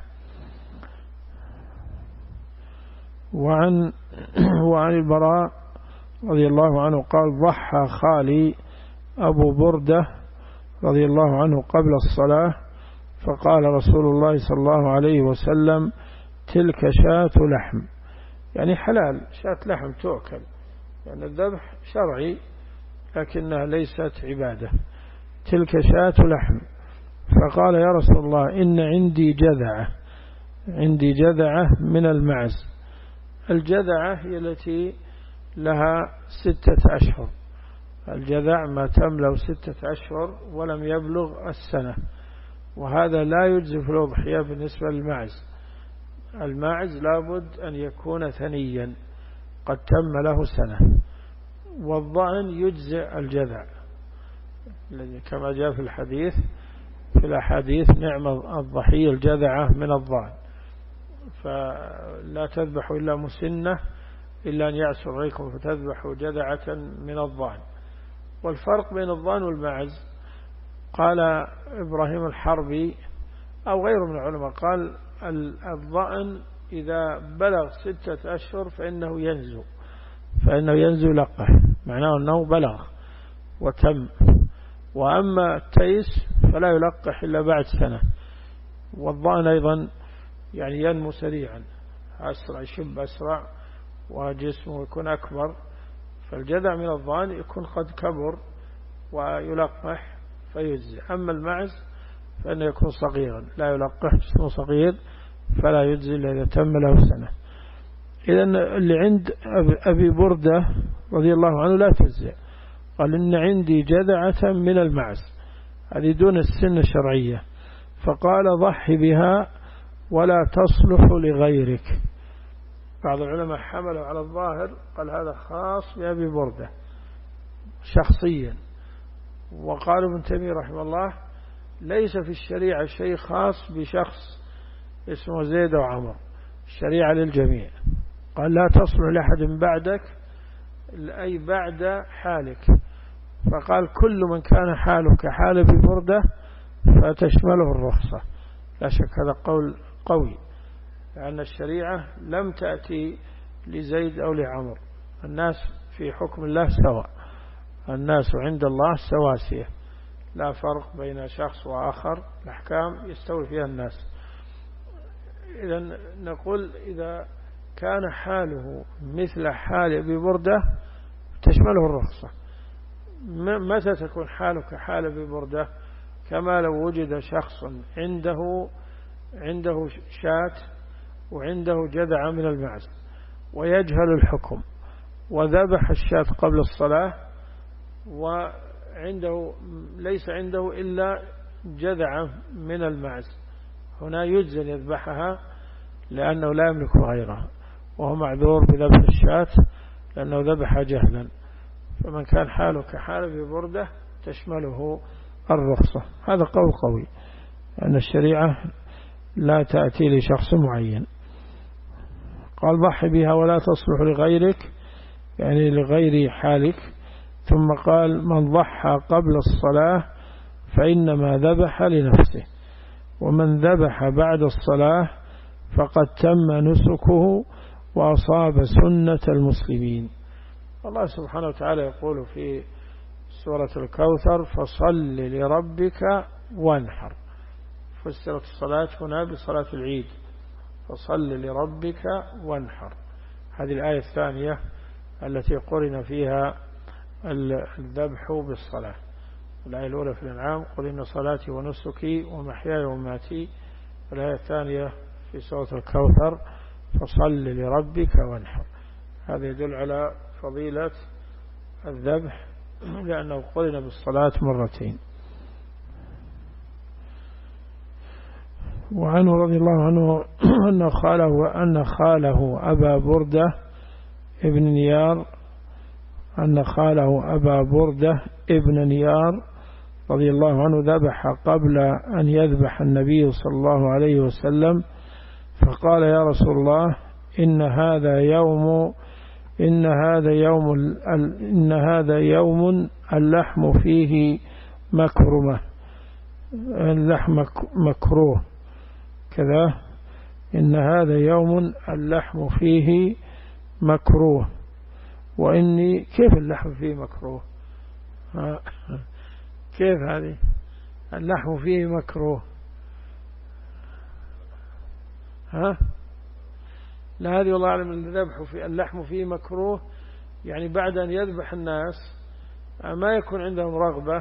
وعن وعن البراء رضي الله عنه قال: ضحى خالي أبو بردة رضي الله عنه قبل الصلاة فقال رسول الله صلى الله عليه وسلم: تلك شاة لحم، يعني حلال، شاة لحم تؤكل، يعني الذبح شرعي لكنها ليست عبادة. تلك شاة لحم. فقال: يا رسول الله إن عندي جذعة، عندي جذعة من المعز. الجذعة هي التي لها ستة أشهر، الجذع ما تملأ ستة أشهر ولم يبلغ السنة، وهذا لا يجزي في الأضحية بالنسبة للمعز. الماعز لابد أن يكون ثنيا قد تم له سنة، والضأن يجزئ الجذع كما جاء في الحديث في الأحاديث: نعم الضحية الجذعة من الضأن، فلا تذبحوا إلا مسنة إلا أن يعسر عليكم فتذبحوا جذعة من الضأن. والفرق بين الضأن والماعز قال إبراهيم الحربي أو غيره من العلماء قال: الضأن إذا بلغ ستة أشهر فإنه ينزو فإنه ينزو لقح، معناه أنه بلغ وتم. وأما التيس فلا يلقح إلا بعد سنة. والضأن أيضا يعني ينمو سريعا، أسرع، يشب أسرع وجسمه يكون أكبر. فالجذع من الضأن يكون قد كبر ويلقح فيجزي. أما المعز فإنه يكون صغيرا لا يلقح، جسمه صغير فلا يجزي إلا إذا تم له سنة. إذن اللي عند أبي بردة رضي الله عنه لا تجزي، قال: إن عندي جذعة من المعز، هذه دون السن الشرعية. فقال: ضحي بها ولا تصلح لغيرك. بعض العلماء حملوا على الظاهر، قال هذا خاص بأبي بردة شخصيا. وقال ابن تيمية رحمه الله: ليس في الشريعة شيء خاص بشخص اسمه زيد وعمر، الشريعة للجميع. قال: لا تصلح لأحد بعدك، أي بعد حالك. فقال: كل من كان حاله كحال أبي بردة فتشمله الرخصة. لا شك هذا قول قوي، لأن الشريعة لم تأتي لزيد أو لعمر، الناس في حكم الله سواء. الناس عند الله سواسية، لا فرق بين شخص وآخر، الأحكام يستوي فيها الناس. إذن نقول إذا كان حاله مثل حال أبي بردة تشمله الرخصة. متى تكون حاله كحال أبي بردة؟ كما لو وجد شخص عنده عنده شاة وعنده جذع من المعز ويجهل الحكم، وذبح الشاة قبل الصلاة، وعنده ليس عنده إلا جذع من المعز، هنا يجزل يذبحها لأنه لا يملك غيرها، وهو معذور بذبح الشاة لأنه ذبح جهلا. فمن كان حاله كحال في بردة تشمله الرخصة. هذا قول قوي، أن الشريعة لا تأتي لشخص معين. قال ضحي بها ولا تصلح لغيرك، يعني لغير حالك. ثم قال من ضحى قبل الصلاة فإنما ذبح لنفسه، ومن ذبح بعد الصلاة فقد تم نسكه وأصاب سنة المسلمين. الله سبحانه وتعالى يقول في سورة الكوثر فصل لربك وانحر. فسرت الصلاة هنا بصلاة العيد، فصل لربك وانحر. هذه الآية الثانية التي قرن فيها الذبح بالصلاة. الآية الأولى في الأنعام قل إن صلاتي ونسكي ومحياي ومماتي، والآية الثانية في سورة الكوثر فصل لربك وانحر. هذا يدل على فضيلة الذبح لأنه قرن بالصلاة مرتين. وعنه رضي الله عنه أن خاله أن خاله أبا بردة ابن نيار أن خاله أبا بردة ابن نيار رضي الله عنه ذبح قبل أن يذبح النبي صلى الله عليه وسلم، فقال يا رسول الله إن هذا يوم إن هذا يوم إن هذا يوم اللحم فيه مكرمة، اللحم مكروه كذا، إن هذا يوم اللحم فيه مكروه، وإني كيف اللحم فيه مكروه؟ كيف هذه اللحم فيه مكروه؟ ها لا، هذه والله أعلم الذبح في اللحم فيه مكروه، يعني بعد أن يذبح الناس ما يكون عندهم رغبة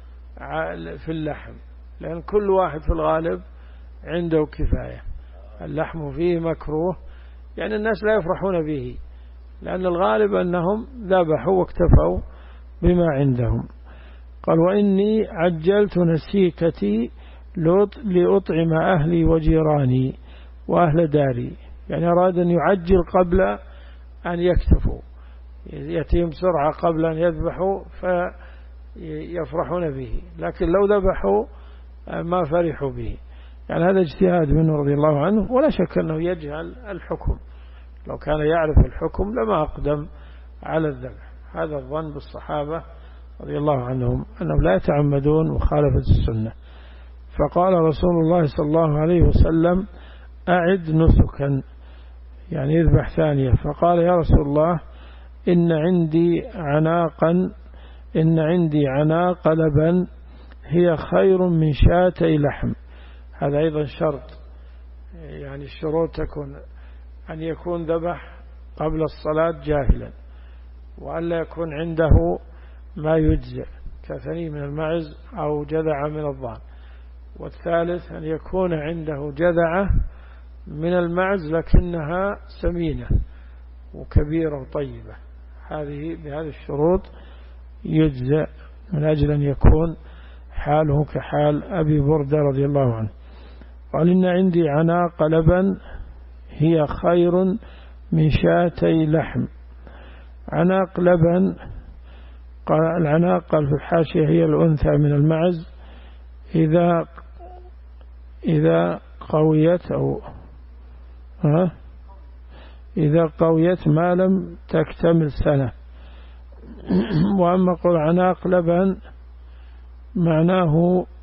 في اللحم، لأن كل واحد في الغالب عنده كفاية. اللحم فيه مكروه يعني الناس لا يفرحون به، لأن الغالب أنهم ذبحوا واكتفوا بما عندهم. قال وإني عجلت نسيكتي لأطعم أهلي وجيراني وأهل داري، يعني أراد أن يعجل قبل أن يكتفوا، يأتيهم بسرعة قبل أن يذبحوا فيفرحون به، لكن لو ذبحوا ما فرحوا به. يعني هذا اجتهاد منه رضي الله عنه، ولا شك أنه يجهل الحكم، لو كان يعرف الحكم لما أقدم على الذبح. هذا الظن بالصحابة رضي الله عنهم أنهم لا يتعمدون مخالفة السنة. فقال رسول الله صلى الله عليه وسلم أعد نسكا، يعني يذبح ثانية. فقال يا رسول الله إن عندي عناقا إن عندي عناق لبن هي خير من شاتي لحم. هذا أيضا شرط، يعني الشروط تكون أن يكون ذبح قبل الصلاة جاهلا، وأن لا يكون عنده ما يجزئ كثني من المعز أو جذع من الضان. والثالث أن يكون عنده جذعة من المعز لكنها سمينة وكبيرة وطيبة، هذه بهذه الشروط يجزئ من أجل أن يكون حاله كحال أبي بردة رضي الله عنه. قال إن عندي عناق لبن هي خير من شاتي لحم. عناق لبن، قال العناق قال في الحاشية هي الأنثى من المعز إذا إذا قويت أو ها إذا قويت ما لم تكتمل سنة. وأما قول عناق لبن معناه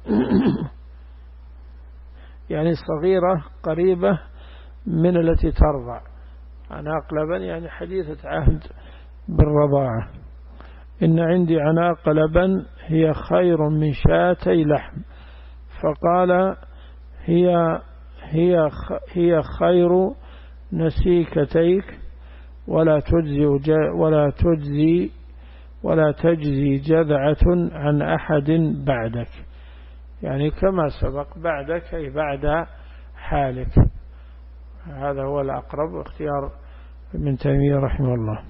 يعني صغيرة قريبة من التي ترضع. عناق لبن يعني حديثة عهد بالرضاعة. إن عندي عناق لبن هي خير من شاتي لحم. فقال هي هي هي خير نسيكتيك ولا تجزي ولا تجزي ولا تجزي جذعة عن أحد بعدك، يعني كما سبق بعدك أي بعد حالك. هذا هو الأقرب، اختيار ابن تيمية رحمه الله.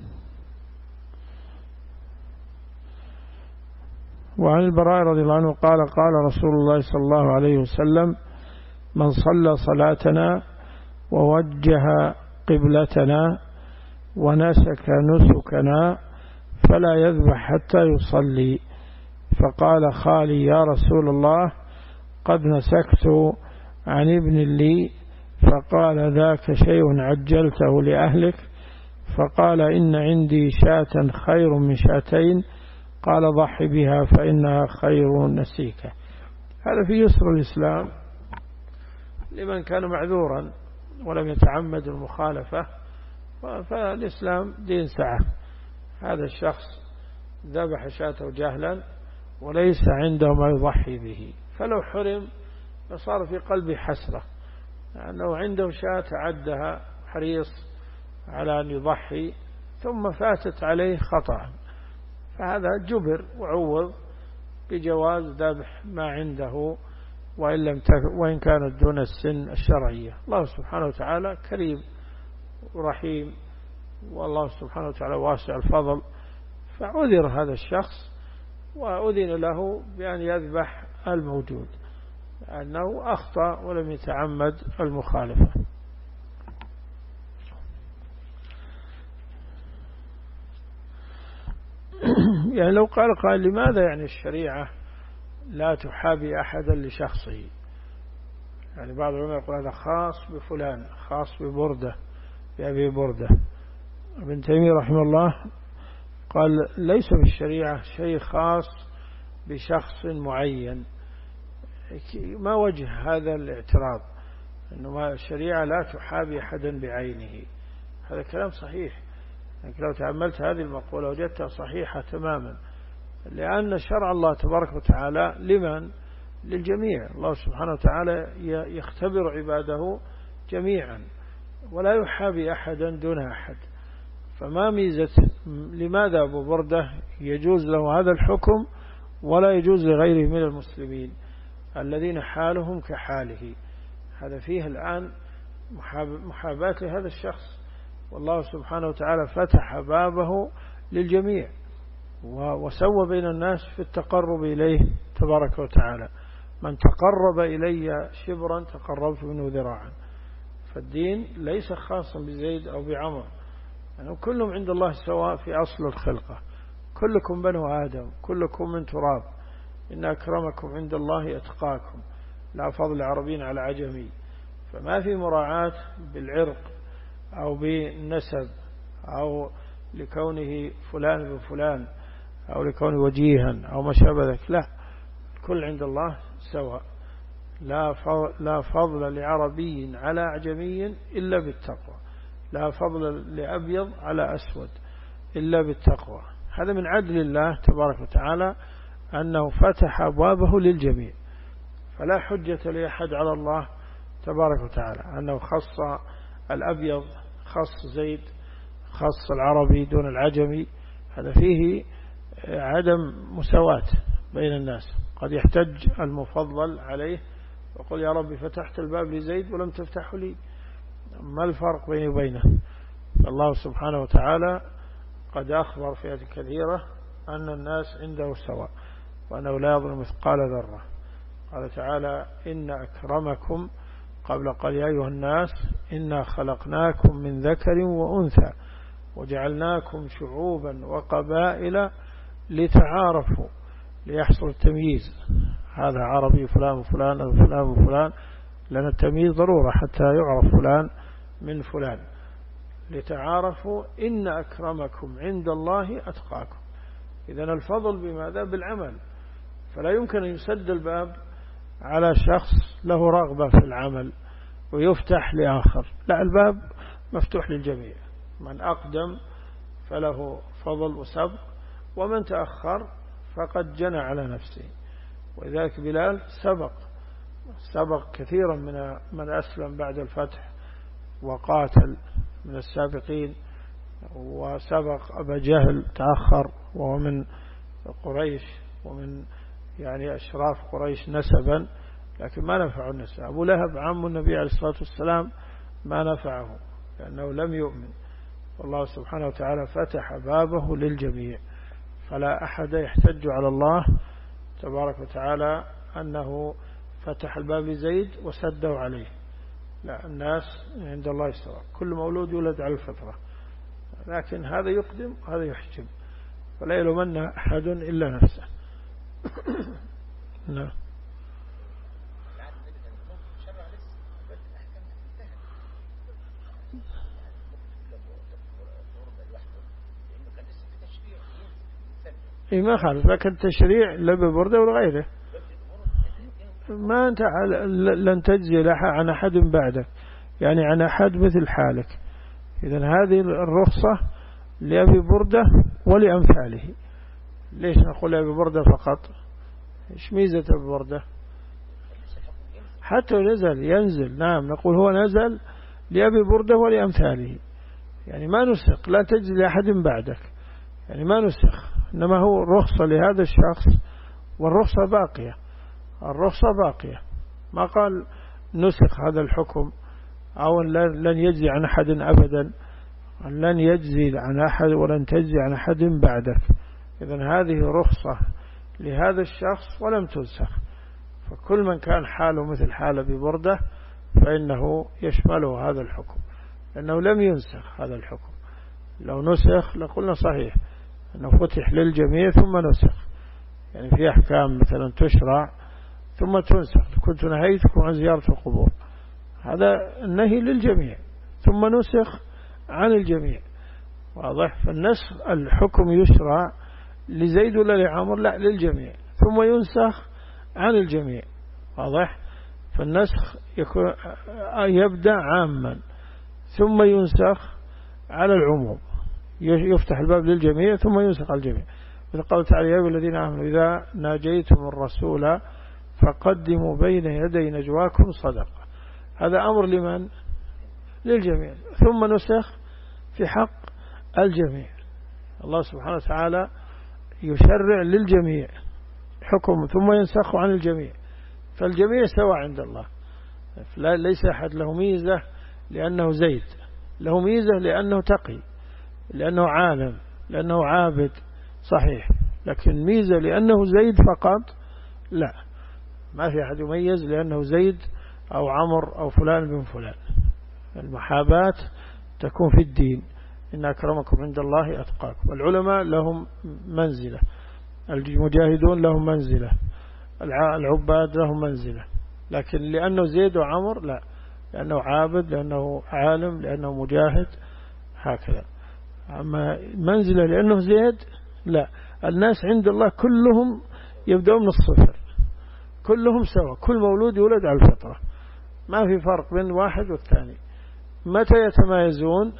وعن البراء رضي الله عنه قال قال رسول الله صلى الله عليه وسلم: من صلى صلاتنا ووجه قبلتنا ونسك نسكنا فلا يذبح حتى يصلي. فقال خالي: يا رسول الله قد نسكت عن ابن لي. فقال: ذاك شيء عجلته لأهلك. فقال: إن عندي شاة خير من شاتين. قال: ضح بها فإنها خير نسيكة. هذا في يسر الإسلام لمن كان معذورا ولم يتعمد المخالفة، فالإسلام دين سعة. هذا الشخص ذبح شاته جهلا وليس عنده ما يضحي به، فلو حرم فصار في قلبه حسرة لأنه عنده شاة عدها حريص على أن يضحي ثم فاتت عليه خطأ، فهذا جبر وعوض بجواز ذبح ما عنده وإن, لم وإن كانت دون السن الشرعية. الله سبحانه وتعالى كريم ورحيم، والله سبحانه وتعالى واسع الفضل، فعذر هذا الشخص وأذن له بأن يذبح الموجود لأنه أخطأ ولم يتعمد المخالفة. يعني لو قال قال لماذا يعني الشريعة لا تحابي أحدا لشخصه؟ يعني بعض العلماء يقول هذا خاص بفلان، خاص ببردة بأبي بردة. ابن تيمية رحمه الله قال ليس في الشريعة شيء خاص بشخص معين. ما وجه هذا الاعتراض أنه الشريعة لا تحابي أحدا بعينه؟ هذا كلام صحيح، لكن لو تأملت هذه المقولة وجدتها صحيحة تماما، لأن شرع الله تبارك وتعالى لمن؟ للجميع. الله سبحانه وتعالى يختبر عباده جميعا ولا يحابي أحدا دون أحد. فما ميزة لماذا أبو بردة يجوز له هذا الحكم ولا يجوز لغيره من المسلمين الذين حالهم كحاله؟ هذا فيه الآن محاباة لهذا الشخص، والله سبحانه وتعالى فتح بابه للجميع وسوى بين الناس في التقرب إليه تبارك وتعالى. من تقرب إلي شبرا تقربت منه ذراعا. فالدين ليس خاصا بزيد أو بعمر، يعني كلهم عند الله سواء في أصل الخلقة، كلكم بنو آدم، كلكم من تراب، إن أكرمكم عند الله أتقاكم، لا فضل عربي على عجمي. فما في مراعاة بالعرق أو بالنسب أو لكونه فلان بن فلان أو لكونه وجيها أو ما شابه ذلك، لا، كل عند الله سواء. لا فضل لعربي على أعجمي إلا بالتقوى، لا فضل لأبيض على أسود إلا بالتقوى. هذا من عدل الله تبارك وتعالى أنه فتح أبوابه للجميع، فلا حجة لأحد على الله تبارك وتعالى أنه خص الأبيض، خص زيد، خص العربي دون العجمي. هذا فيه عدم مساواة بين الناس. قد يحتج المفضل عليه ويقول يا ربي فتحت الباب لزيد ولم تفتحه لي، ما الفرق بيني وبينه؟ فالله سبحانه وتعالى قد أخبر في آيات كثيرة أن الناس عنده سواء وأنه لا يظلم مثقال ذرة. قال تعالى إن أكرمكم قبل قال يا أيها الناس إنا خلقناكم من ذكر وأنثى وجعلناكم شعوبا وقبائل لتعارفوا ليحصل التمييز، هذا عربي فلان وفلان أو فلان وفلان، لأن التمييز ضرورة حتى يعرف فلان من فلان. لتعارفوا إن أكرمكم عند الله أتقاكم. إذن الفضل بماذا؟ بالعمل. فلا يمكن أن يسد الباب على شخص له رغبة في العمل ويفتح لآخر، لا، الباب مفتوح للجميع. من أقدم فله فضل وسبق، ومن تأخر فقد جنى على نفسه. ولذلك بلال سبق سبق كثيرا من من أسلم بعد الفتح وقاتل من السابقين، وسبق أبا جهل تأخر وهو من قريش ومن يعني أشراف قريش نسبا، لكن ما نفعه النسب. أبو لهب عم النبي عليه الصلاة والسلام ما نفعه لأنه لم يؤمن، والله سبحانه وتعالى فتح بابه للجميع، فلا أحد يحتج على الله تبارك وتعالى أنه فتح الباب لزيد وسدوا عليه. لا، الناس عند الله سواء، كل مولود يولد على الفطرة، لكن هذا يقدم هذا يحجب، فلا يلومن أحد إلا نفسه. نعم. إيه ما خالف، لكن التشريع لا ببردة ولا غيره، ما أنت لن تجزي عن أحد بعدك، يعني عن أحد مثل حالك. إذن هذه الرخصة لأبي بردة ولأمثاله. ليش نقول أبي بردة فقط؟ إيش ميزة أبي بردة؟ حتى نزل ينزل، نعم نقول هو نزل لأبي بردة ولأمثاله، يعني ما نسخ، لا تجزي لأحد بعدك، يعني ما نسخ، إنما هو رخصة لهذا الشخص والرخصة باقية، الرخصة باقية، ما قال نسخ هذا الحكم أو لن يجزي عن أحد أبدا، لن يجزي عن أحد ولن تجزي عن أحد بعدك. إذن هذه رخصة لهذا الشخص ولم تنسخ، فكل من كان حاله مثل حال أبي بردة فإنه يشمله هذا الحكم، لأنه لم ينسخ هذا الحكم. لو نسخ لقلنا صحيح أنه فتح للجميع ثم نسخ، يعني في أحكام مثلا تشرع ثم تنسخ، كنت نهيتكم عن زيارة القبور، هذا النهي للجميع ثم نسخ عن الجميع، واضح؟ فالنسخ الحكم يشرع لزيد ولا لعمر؟ لا، للجميع، ثم ينسخ عن الجميع، واضح؟ فالنسخ يكون يبدأ عاما ثم ينسخ على العموم، يفتح الباب للجميع ثم ينسخ على الجميع. مثل قال تعالى: يا أيها الذين آمنوا إذا ناجيتم الرسول فقدموا بين يدي نجواكم صدقة، هذا أمر لمن؟ للجميع، ثم نسخ في حق الجميع. الله سبحانه وتعالى يشرع للجميع حكم ثم ينسخ عن الجميع، فالجميع سواء عند الله، ليس أحد له ميزة لأنه زيد، له ميزة لأنه تقي، لأنه عالم، لأنه عابد، صحيح، لكن ميزة لأنه زيد فقط لا، ما في أحد يميز لأنه زيد أو عمر أو فلان بن فلان. المحابات تكون في الدين، إن أكرمكم عند الله أتقاكم. العلماء لهم منزلة، المجاهدون لهم منزلة، العباد لهم منزلة، لكن لأنه زيد وعمر لا، لأنه عابد، لأنه عالم، لأنه مجاهد، هكذا. أما منزلة لأنه زيد لا، الناس عند الله كلهم يبدأون من الصفر، كلهم سوا، كل مولود يولد على الفطرة، ما في فرق بين واحد والثاني. متى يتمايزون؟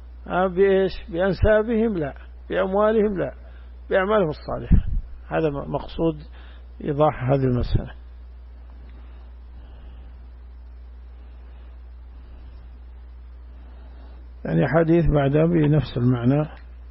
بإيش؟ بأنسابهم لا، بأموالهم لا، بأعمالهم الصالحة. هذا مقصود إيضاح هذه المسألة. يعني حديث بعدها بنفس المعنى.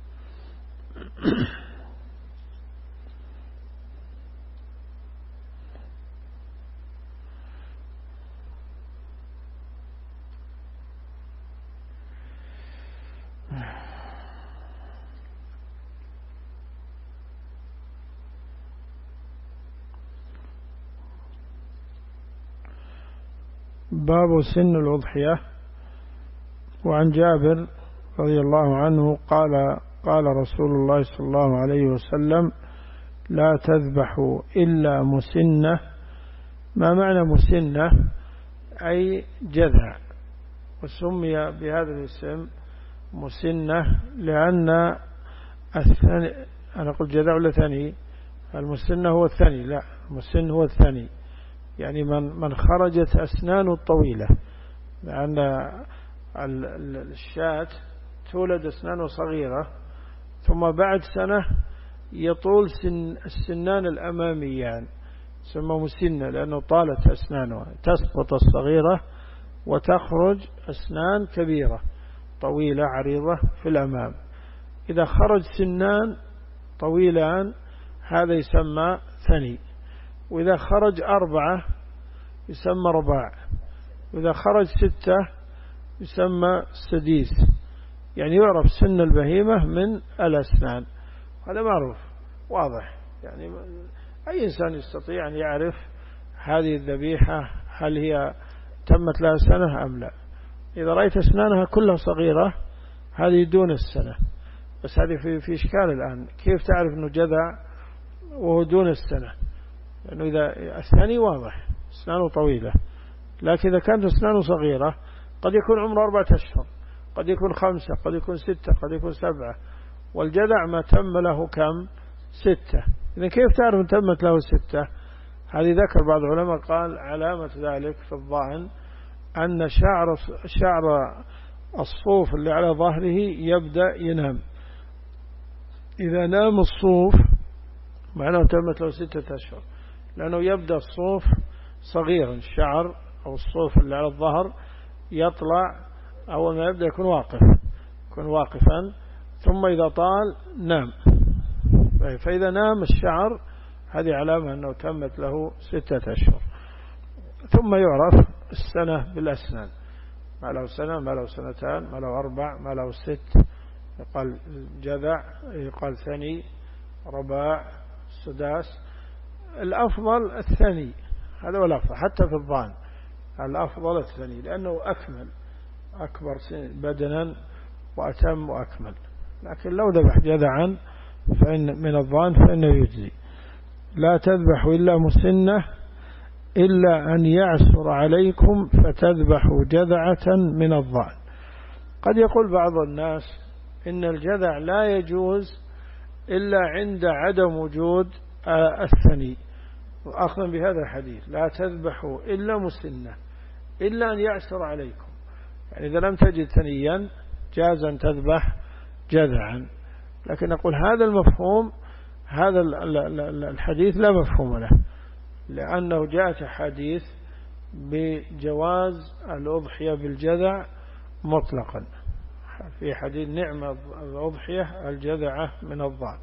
باب سن الأضحية. وعن جابر رضي الله عنه قال: قال رسول الله صلى الله عليه وسلم: لا تذبحوا إلا مسنة. ما معنى مسنة؟ أي جذع، وسمي بهذا الاسم مسنة لأن الثاني، أنا قلت جذع ولا ثاني؟ المسنة هو الثاني، لا، المسن هو الثاني، يعني من من خرجت أسنانه الطويلة، لأن الشاة تولد أسنانه صغيرة، ثم بعد سنة يطول سن السنان الأماميان، سموا مسنة لأنه طالت أسنانها، تسقط الصغيرة وتخرج أسنان كبيرة طويلة عريضة في الأمام. إذا خرج سنان طويلان هذا يسمى ثني، وإذا خرج أربعة يسمى رباع، وإذا خرج ستة يسمى سديس. يعني يعرف سن البهيمة من الأسنان، هذا معروف واضح. يعني أي إنسان يستطيع أن يعرف هذه الذبيحة هل هي تمت لها سنة أم لا. إذا رأيت أسنانها كلها صغيرة هذه دون السنة، بس هذه في, في إشكال الآن، كيف تعرف أنه جذع وهو دون السنة؟ لأنه إذا أسناني واضح أسنانه طويلة، لكن إذا كانت أسنانه صغيرة قد يكون عمره أربعة أشهر، قد يكون خمسة، قد يكون ستة، قد يكون سبعة، والجذع ما تم له كم؟ ستة. إذا كيف تعرف أن تمت له ستة؟ هذه ذكر بعض العلماء قال علامة ذلك في الظان أن شعر شعر الصوف اللي على ظهره يبدأ ينام. إذا نام الصوف معناه تمت له ستة أشهر، لأنه يبدأ الصوف صغيرا، الشعر أو الصوف اللي على الظهر يطلع أول ما يبدأ يكون واقف، يكون واقفا، ثم إذا طال نام. فإذا نام الشعر هذه علامة أنه تمت له ستة أشهر. ثم يعرف السنة بالأسنان، ما له سنة، ما له سنتان، ما له أربع، ما له ست، يقال جذع، يقال ثني، رباع، سداس. الأفضل الثني، هذا هو الأفضل حتى في الظان، الأفضل الثني لأنه أكمل، أكبر بدنا وأتم وأكمل. لكن لو ذبح جذعا فإن من الظان فإنه يجزي. لا تذبح إلا مسنة إلا أن يعسر عليكم فتذبحوا جذعة من الظان. قد يقول بعض الناس إن الجذع لا يجوز إلا عند عدم وجود الثني، وأخذا بهذا الحديث لا تذبحوا إلا مسنة إلا أن يعسر عليكم، يعني إذا لم تجد ثنيا جاز أن تذبح جذعا. لكن نقول هذا المفهوم، هذا الحديث لا مفهوم له، لأنه جاءت حديث بجواز الأضحية بالجذع مطلقا، في حديث نعمة الأضحية الجذعة من الضأن،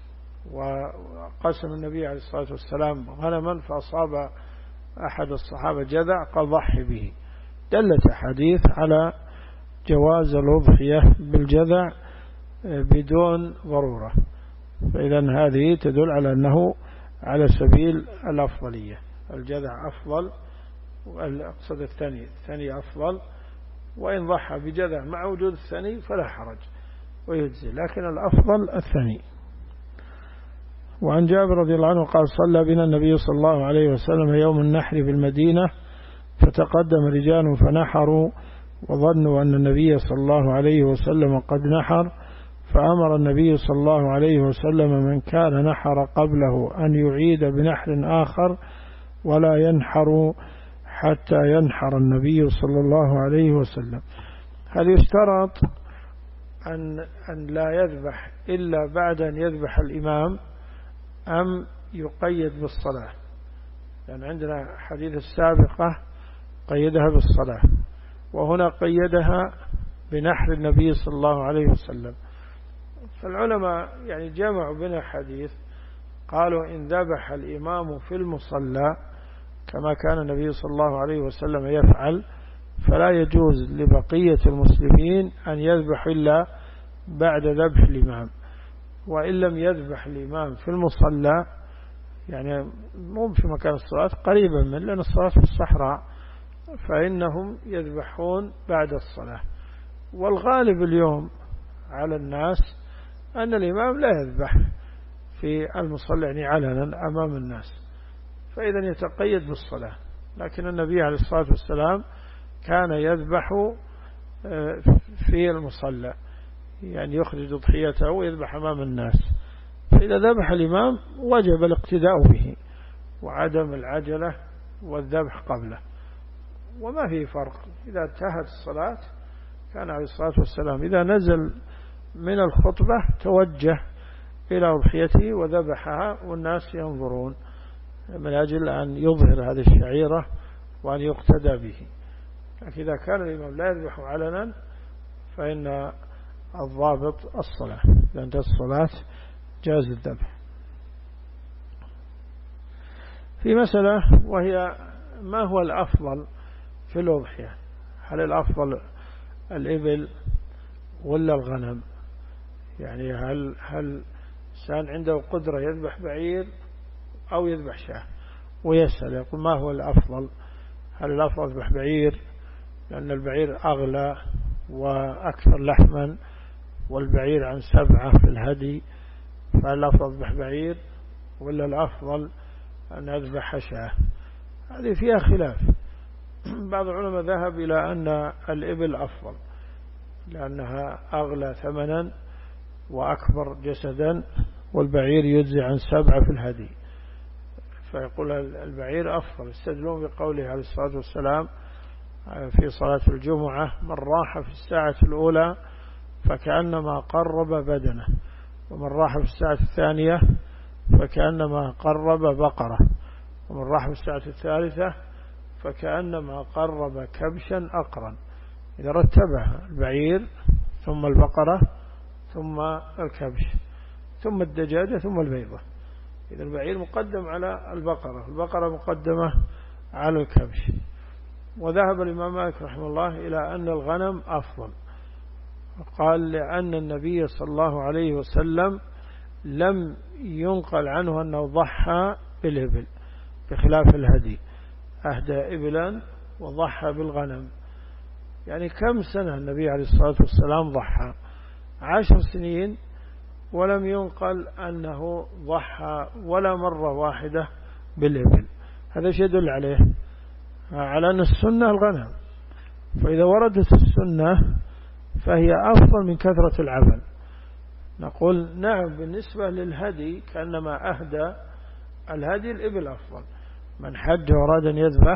وقسم النبي عليه الصلاة والسلام غنما فأصاب أحد الصحابة جذع قال ضحي به. دلت حديث على جواز الأضحية بالجذع بدون ضرورة، فإذا هذه تدل على أنه على سبيل الأفضلية، الجذع أفضل، والأقصد الثاني الثاني أفضل، وإن ضحى بجذع مع وجود الثاني فلا حرج ويجزي، لكن الأفضل الثاني. وعن جابر رضي الله عنه قال صلى بنا النبي صلى الله عليه وسلم يوم النحر بالمدينة فتقدم رجال فنحروا وظنوا أن النبي صلى الله عليه وسلم قد نحر، فأمر النبي صلى الله عليه وسلم من كان نحر قبله أن يعيد بنحر آخر ولا ينحر حتى ينحر النبي صلى الله عليه وسلم. هل يشترط أن, أن لا يذبح إلا بعد أن يذبح الإمام أم يقيد بالصلاة؟ يعني عندنا حديث السابقة قيدها بالصلاة، وهنا قيدها بنحر النبي صلى الله عليه وسلم. فالعلماء يعني جمعوا بين الحديث، قالوا إن ذبح الإمام في المصلى كما كان النبي صلى الله عليه وسلم يفعل فلا يجوز لبقية المسلمين أن يذبح إلا بعد ذبح الإمام، وإن لم يذبح الإمام في المصلى يعني مو في مكان الصلاة قريبا من، لأن الصلاة في الصحراء، فإنهم يذبحون بعد الصلاة. والغالب اليوم على الناس أن الإمام لا يذبح في المصلى يعني علنا أمام الناس، فإذا يتقيد بالصلاة. لكن النبي عليه الصلاة والسلام كان يذبح في المصلى، يعني يخرج ضحيته ويذبح أمام الناس، فإذا ذبح الإمام وجب الاقتداء به وعدم العجلة والذبح قبله، وما في فرق. إذا انتهت الصلاة كان عليه الصلاة والسلام إذا نزل من الخطبة توجه إلى أضحيته وذبحها والناس ينظرون من أجل أن يظهر هذه الشعيرة وأن يقتدى به. لكن إذا كان الإمام لا يذبح علنا فإن الضابط الصلاة، لأن الصلاة جاز الذبح. في مسألة وهي ما هو الأفضل في الأضحية؟ هل الأفضل الإبل ولا الغنم؟ يعني هل هل إنسان عنده قدرة يذبح بعير أو يذبح شاة؟ ويسأل يقول ما هو الأفضل؟ هل الأفضل يذبح بعير لأن البعير أغلى وأكثر لحما والبعير عن سبعة في الهدي، فهل الأفضل يذبح بعير ولا الأفضل أن يذبح شاة؟ هذه فيها خلاف. بعض العلماء ذهب إلى أن الإبل أفضل لأنها أغلى ثمنا وأكبر جسدا، والبعير يجزي عن سبعة في الهدي، فيقول البعير أفضل. يستدلون بقوله عليه الصلاة والسلام في صلاة الجمعة من راح في الساعة الأولى فكأنما قرب بدنه، ومن راح في الساعة الثانية فكأنما قرب بقرة، ومن راح في الساعة الثالثة فكأنما قرب كبشا أقرا. إذا رتبها البعير ثم البقرة ثم الكبش ثم الدجاجة ثم البيضة، إذا البعير مقدم على البقرة، البقرة مقدمة على الكبش. وذهب الإمام مالك رحمه الله إلى أن الغنم أفضل، قال لأن النبي صلى الله عليه وسلم لم ينقل عنه أنه ضحى بالإبل بخلاف الهدي، أهدى إبلا وضحى بالغنم. يعني كم سنة النبي عليه الصلاة والسلام ضحى؟ عشر سنين ولم ينقل أنه ضحى ولا مرة واحدة بالإبل. هذا شيء يدل عليه على أن السنة الغنم، فإذا وردت السنة فهي أفضل من كثرة العمل. نقول نعم بالنسبة للهدي كأنما أهدى الهدي الإبل أفضل. من حج وأراد أن يذبح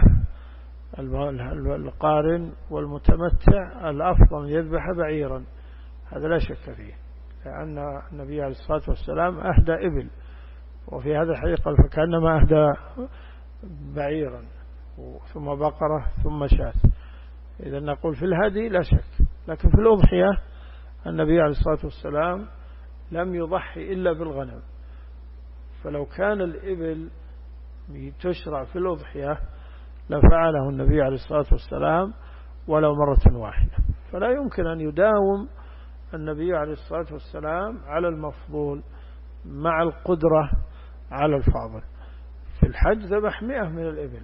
القارن والمتمتع الأفضل يذبح بعيرا، هذا لا شك فيه، لأن النبي عليه الصلاة والسلام أهدى إبل، وفي هذا الحديث قال فكأنما أهدى بعيرا ثم بقرة ثم شاة. إذا نقول في الهدي لا شك، لكن في الأضحية النبي عليه الصلاة والسلام لم يضحي إلا بالغنم، فلو كان الإبل تشرع في الأضحية لفعله النبي عليه الصلاة والسلام ولو مرة واحدة. فلا يمكن أن يداوم النبي عليه الصلاة والسلام على المفضول مع القدرة على الفاضل. في الحج ذبح مئة من الإبل،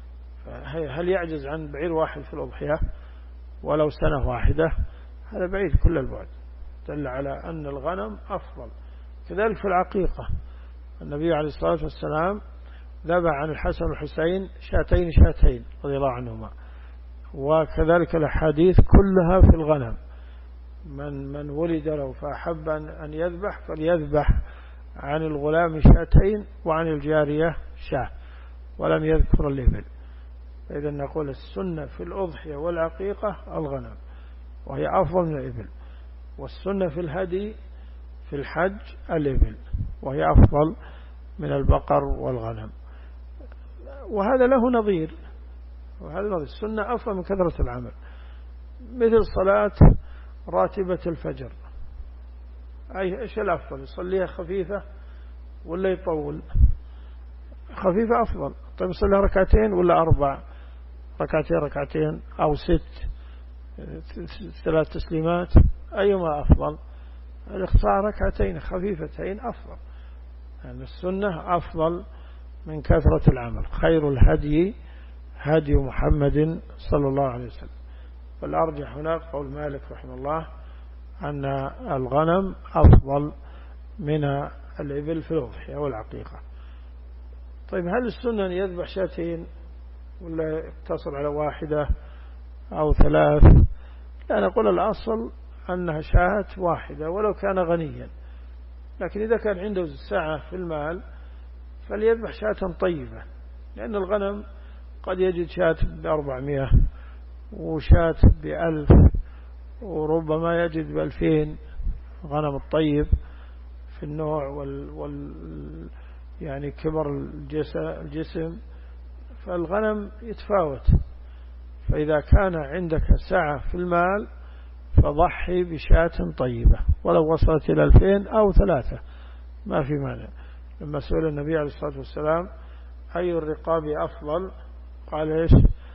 هل يعجز عن بعير واحد في الأضحية ولو سنة واحدة؟ هذا بعيد كل البعد، دل على أن الغنم أفضل. كذلك في العقيقة النبي عليه الصلاة والسلام ذبح عن الحسن والحسين شاتين شاتين رضي الله عنهما، وكذلك الأحاديث كلها في الغنم. من من ولد له فأحب أن يذبح فليذبح عن الغلام شاتين وعن الجارية شاة، ولم يذكر الإبل. إذا نقول السنة في الأضحية والعقيقة الغنم، وهي أفضل من الإبل، والسنة في الهدي في الحج الإبل، وهي أفضل من البقر والغنم. وهذا له نظير، وهذا نظير السنة أفضل من كثرة العمل، مثل صلاة راتبة الفجر. أي إيش الأفضل؟ يصليها خفيفة ولا يطول؟ خفيفة أفضل. طيب يصليها ركعتين ولا أربع؟ ركعتين ركعتين أو ست ثلاث تسليمات، أيما أفضل؟ الاختصار ركعتين خفيفتين أفضل. يعني السنة أفضل من كثرة العمل. خير الهدي هدي محمد صلى الله عليه وسلم. والأرجح هناك قول مالك رحمه الله أن الغنم أفضل من الإبل في الأضحية والعقيقة. طيب هل السنة أن يذبح شاتين ولا يقتصر على واحدة أو ثلاث؟ لا، نقول الأصل أنها شاة واحدة ولو كان غنيا، لكن إذا كان عنده سعة في المال فليذبح شاة طيبة، لأن الغنم قد يجد شاة بأربعمائة وشاة بألف وربما يجد بألفين غنم الطيب في في النوع وال, وال يعني كبر الجسم، فالغنم يتفاوت. فإذا كان عندك سعة في المال فضحي بشاة طيبة ولو وصلت إلى ألفين أو ثلاثة ما في مانع. لما سئل النبي عليه الصلاة والسلام أي الرقاب أفضل قال إيش؟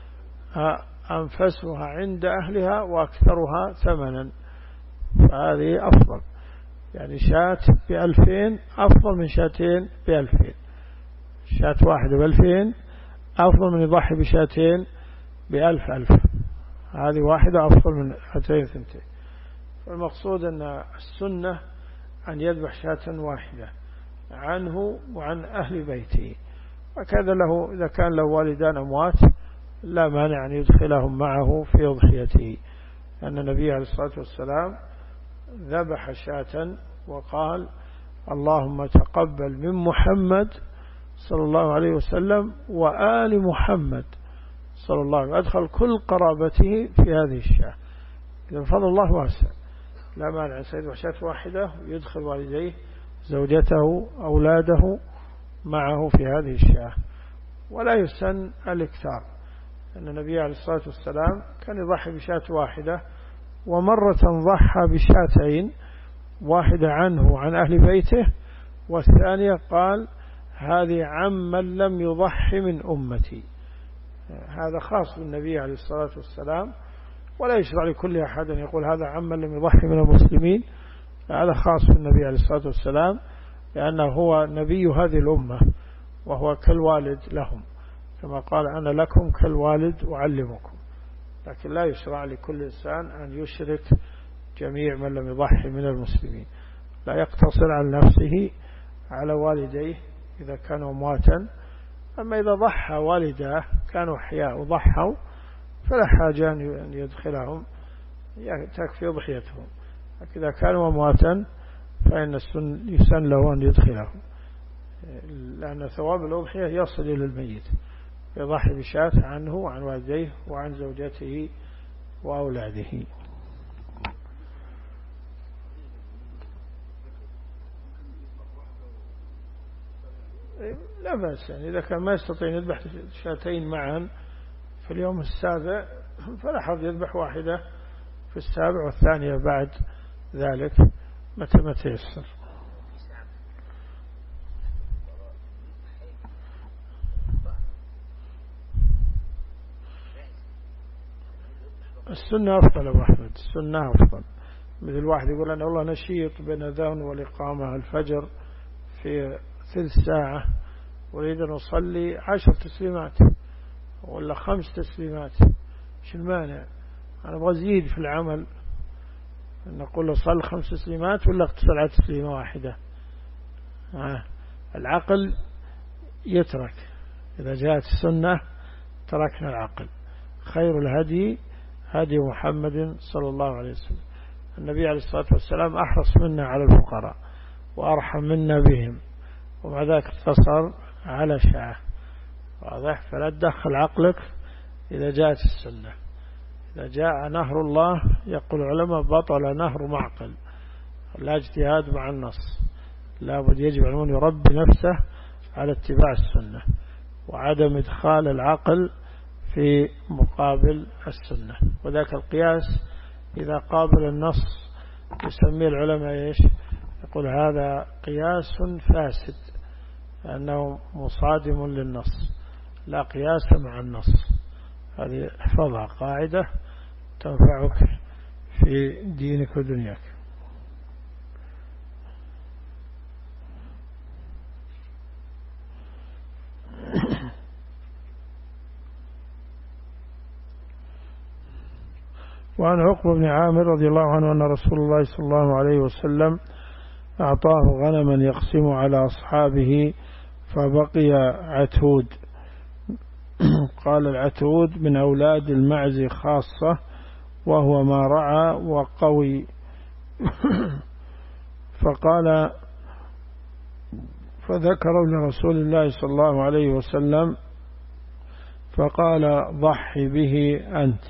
أنفسها عند أهلها وأكثرها ثمنا، فهذه أفضل. يعني شاة بألفين أفضل من شاتين بألفين، شاة واحدة بألفين أفضل من يضحي بشاتين بألف ألف، هذه واحدة أفضل من هاتين ثنتين. فالمقصود أن السنة أن يذبح شاة واحدة عنه وعن أهل بيته، وكذا له إذا كان له والدان أموات لا مانع أن يدخلهم معه في أضحيته، لأن النبي عليه الصلاة والسلام ذبح شاة وقال اللهم تقبل من محمد صلى الله عليه وسلم وآل محمد صلى الله عليه وسلم، أدخل كل قرابته في هذه الشاة. إذا فضل الله واسع، لا مانع أن يذبح شاة واحدة يدخل والديه زوجته أولاده معه في هذه الشاة. ولا يسن الاكثار، أن النبي عليه الصلاة والسلام كان يضحي بشاة واحدة، ومرة ضحى بشاتين، واحدة عنه وعن أهل بيته، والثانية قال هذه عمن لم يضحي من أمتي. هذا خاص بالنبي عليه الصلاة والسلام، ولا يشرع لكل أحد أن يقول هذا عمن لم يضحي من المسلمين، هذا خاص بالنبي عليه الصلاة والسلام، لأنه هو نبي هذه الأمة وهو كالوالد لهم، كما قال أنا لكم كالوالد أعلمكم. لكن لا يشرع لكل إنسان أن يشرك جميع من لم يضحي من المسلمين، لا يقتصر على نفسه على والديه إذا كانوا أمواتا. أما إذا ضحى والداه كانوا أحياء وضحوا فلا حاجة أن يدخلهم، تكفي ضحيتهم. لكن إذا كانوا أمواتا فإن السن يسن له أن يدخلهم، لأن ثواب الأضحية يصل إلى الميت، يضحي بشاة عنه وعن والديه وعن زوجته وأولاده. لا بأس، يعني إذا كان ما يستطيع يذبح شاتين معا في اليوم السابع فلا حرج يذبح واحدة في السابع والثانية بعد ذلك متى ما تيسر. السنة أفضل أبو أحمد، السنة أفضل. مثل واحد يقول أن الله نشيط بين الأذان والإقامة الفجر في ثلث ساعة، أريد أن أصلي عشر تسليمات ولا خمس تسليمات، شو المانع؟ أنا أبغى أزيد في العمل، نقول له صل خمس تسليمات ولا اقتصر على تسليمة واحدة. آه. العقل يترك، إذا جاءت السنة تركنا العقل. خير الهدي هدي محمد صلى الله عليه وسلم. النبي عليه الصلاة والسلام أحرص منا على الفقراء وأرحم منا بهم، ومع ذلك اقتصر على شاة. واضح؟ فلا تدخل عقلك إذا جاءت السنة. إذا جاء نهر الله يقول العلماء بطل نهر معقل، لا اجتهاد مع النص، لا بد يجب أن يربي نفسه على اتباع السنة وعدم إدخال العقل في مقابل السنة. وذاك القياس إذا قابل النص يسميه العلماء إيش؟ يقول هذا قياس فاسد، لأنه مصادم للنص، لا قياس مع النص. هذه احفظها قاعدة تنفعك في دينك ودنياك. وعن عقبة بن عامر رضي الله عنه أن رسول الله صلى الله عليه وسلم أعطاه غنما يقسم على أصحابه فبقي عتود. قال العتود من أولاد المعز خاصة، وهو ما رعى وقوي. فقال فذكروا لرسول الله صلى الله عليه وسلم فقال ضحي به أنت.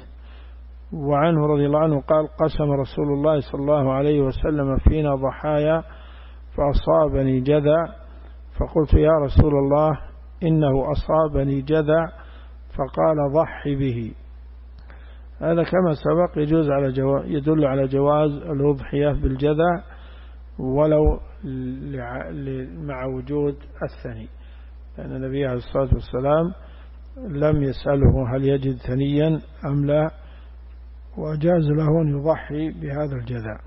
وعنه رضي الله عنه قال قسم رسول الله صلى الله عليه وسلم فينا ضحايا فأصابني جذع، فقلت يا رسول الله إنه أصابني جذع، فقال ضحي به. هذا كما سبق يجوز على جو... يدل على جواز الأضحية بالجذع ولو لع... مع وجود الثني، لأن النبي عليه الصلاة والسلام لم يسأله هل يجد ثنيا أم لا، وأجاز له أن يضحي بهذا الجذع.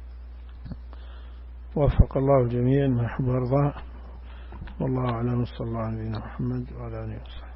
وفق الله الجميع ما يحب ويرضى، والله أعلم. صلى الله عليه محمد وعلى آله وصحبه.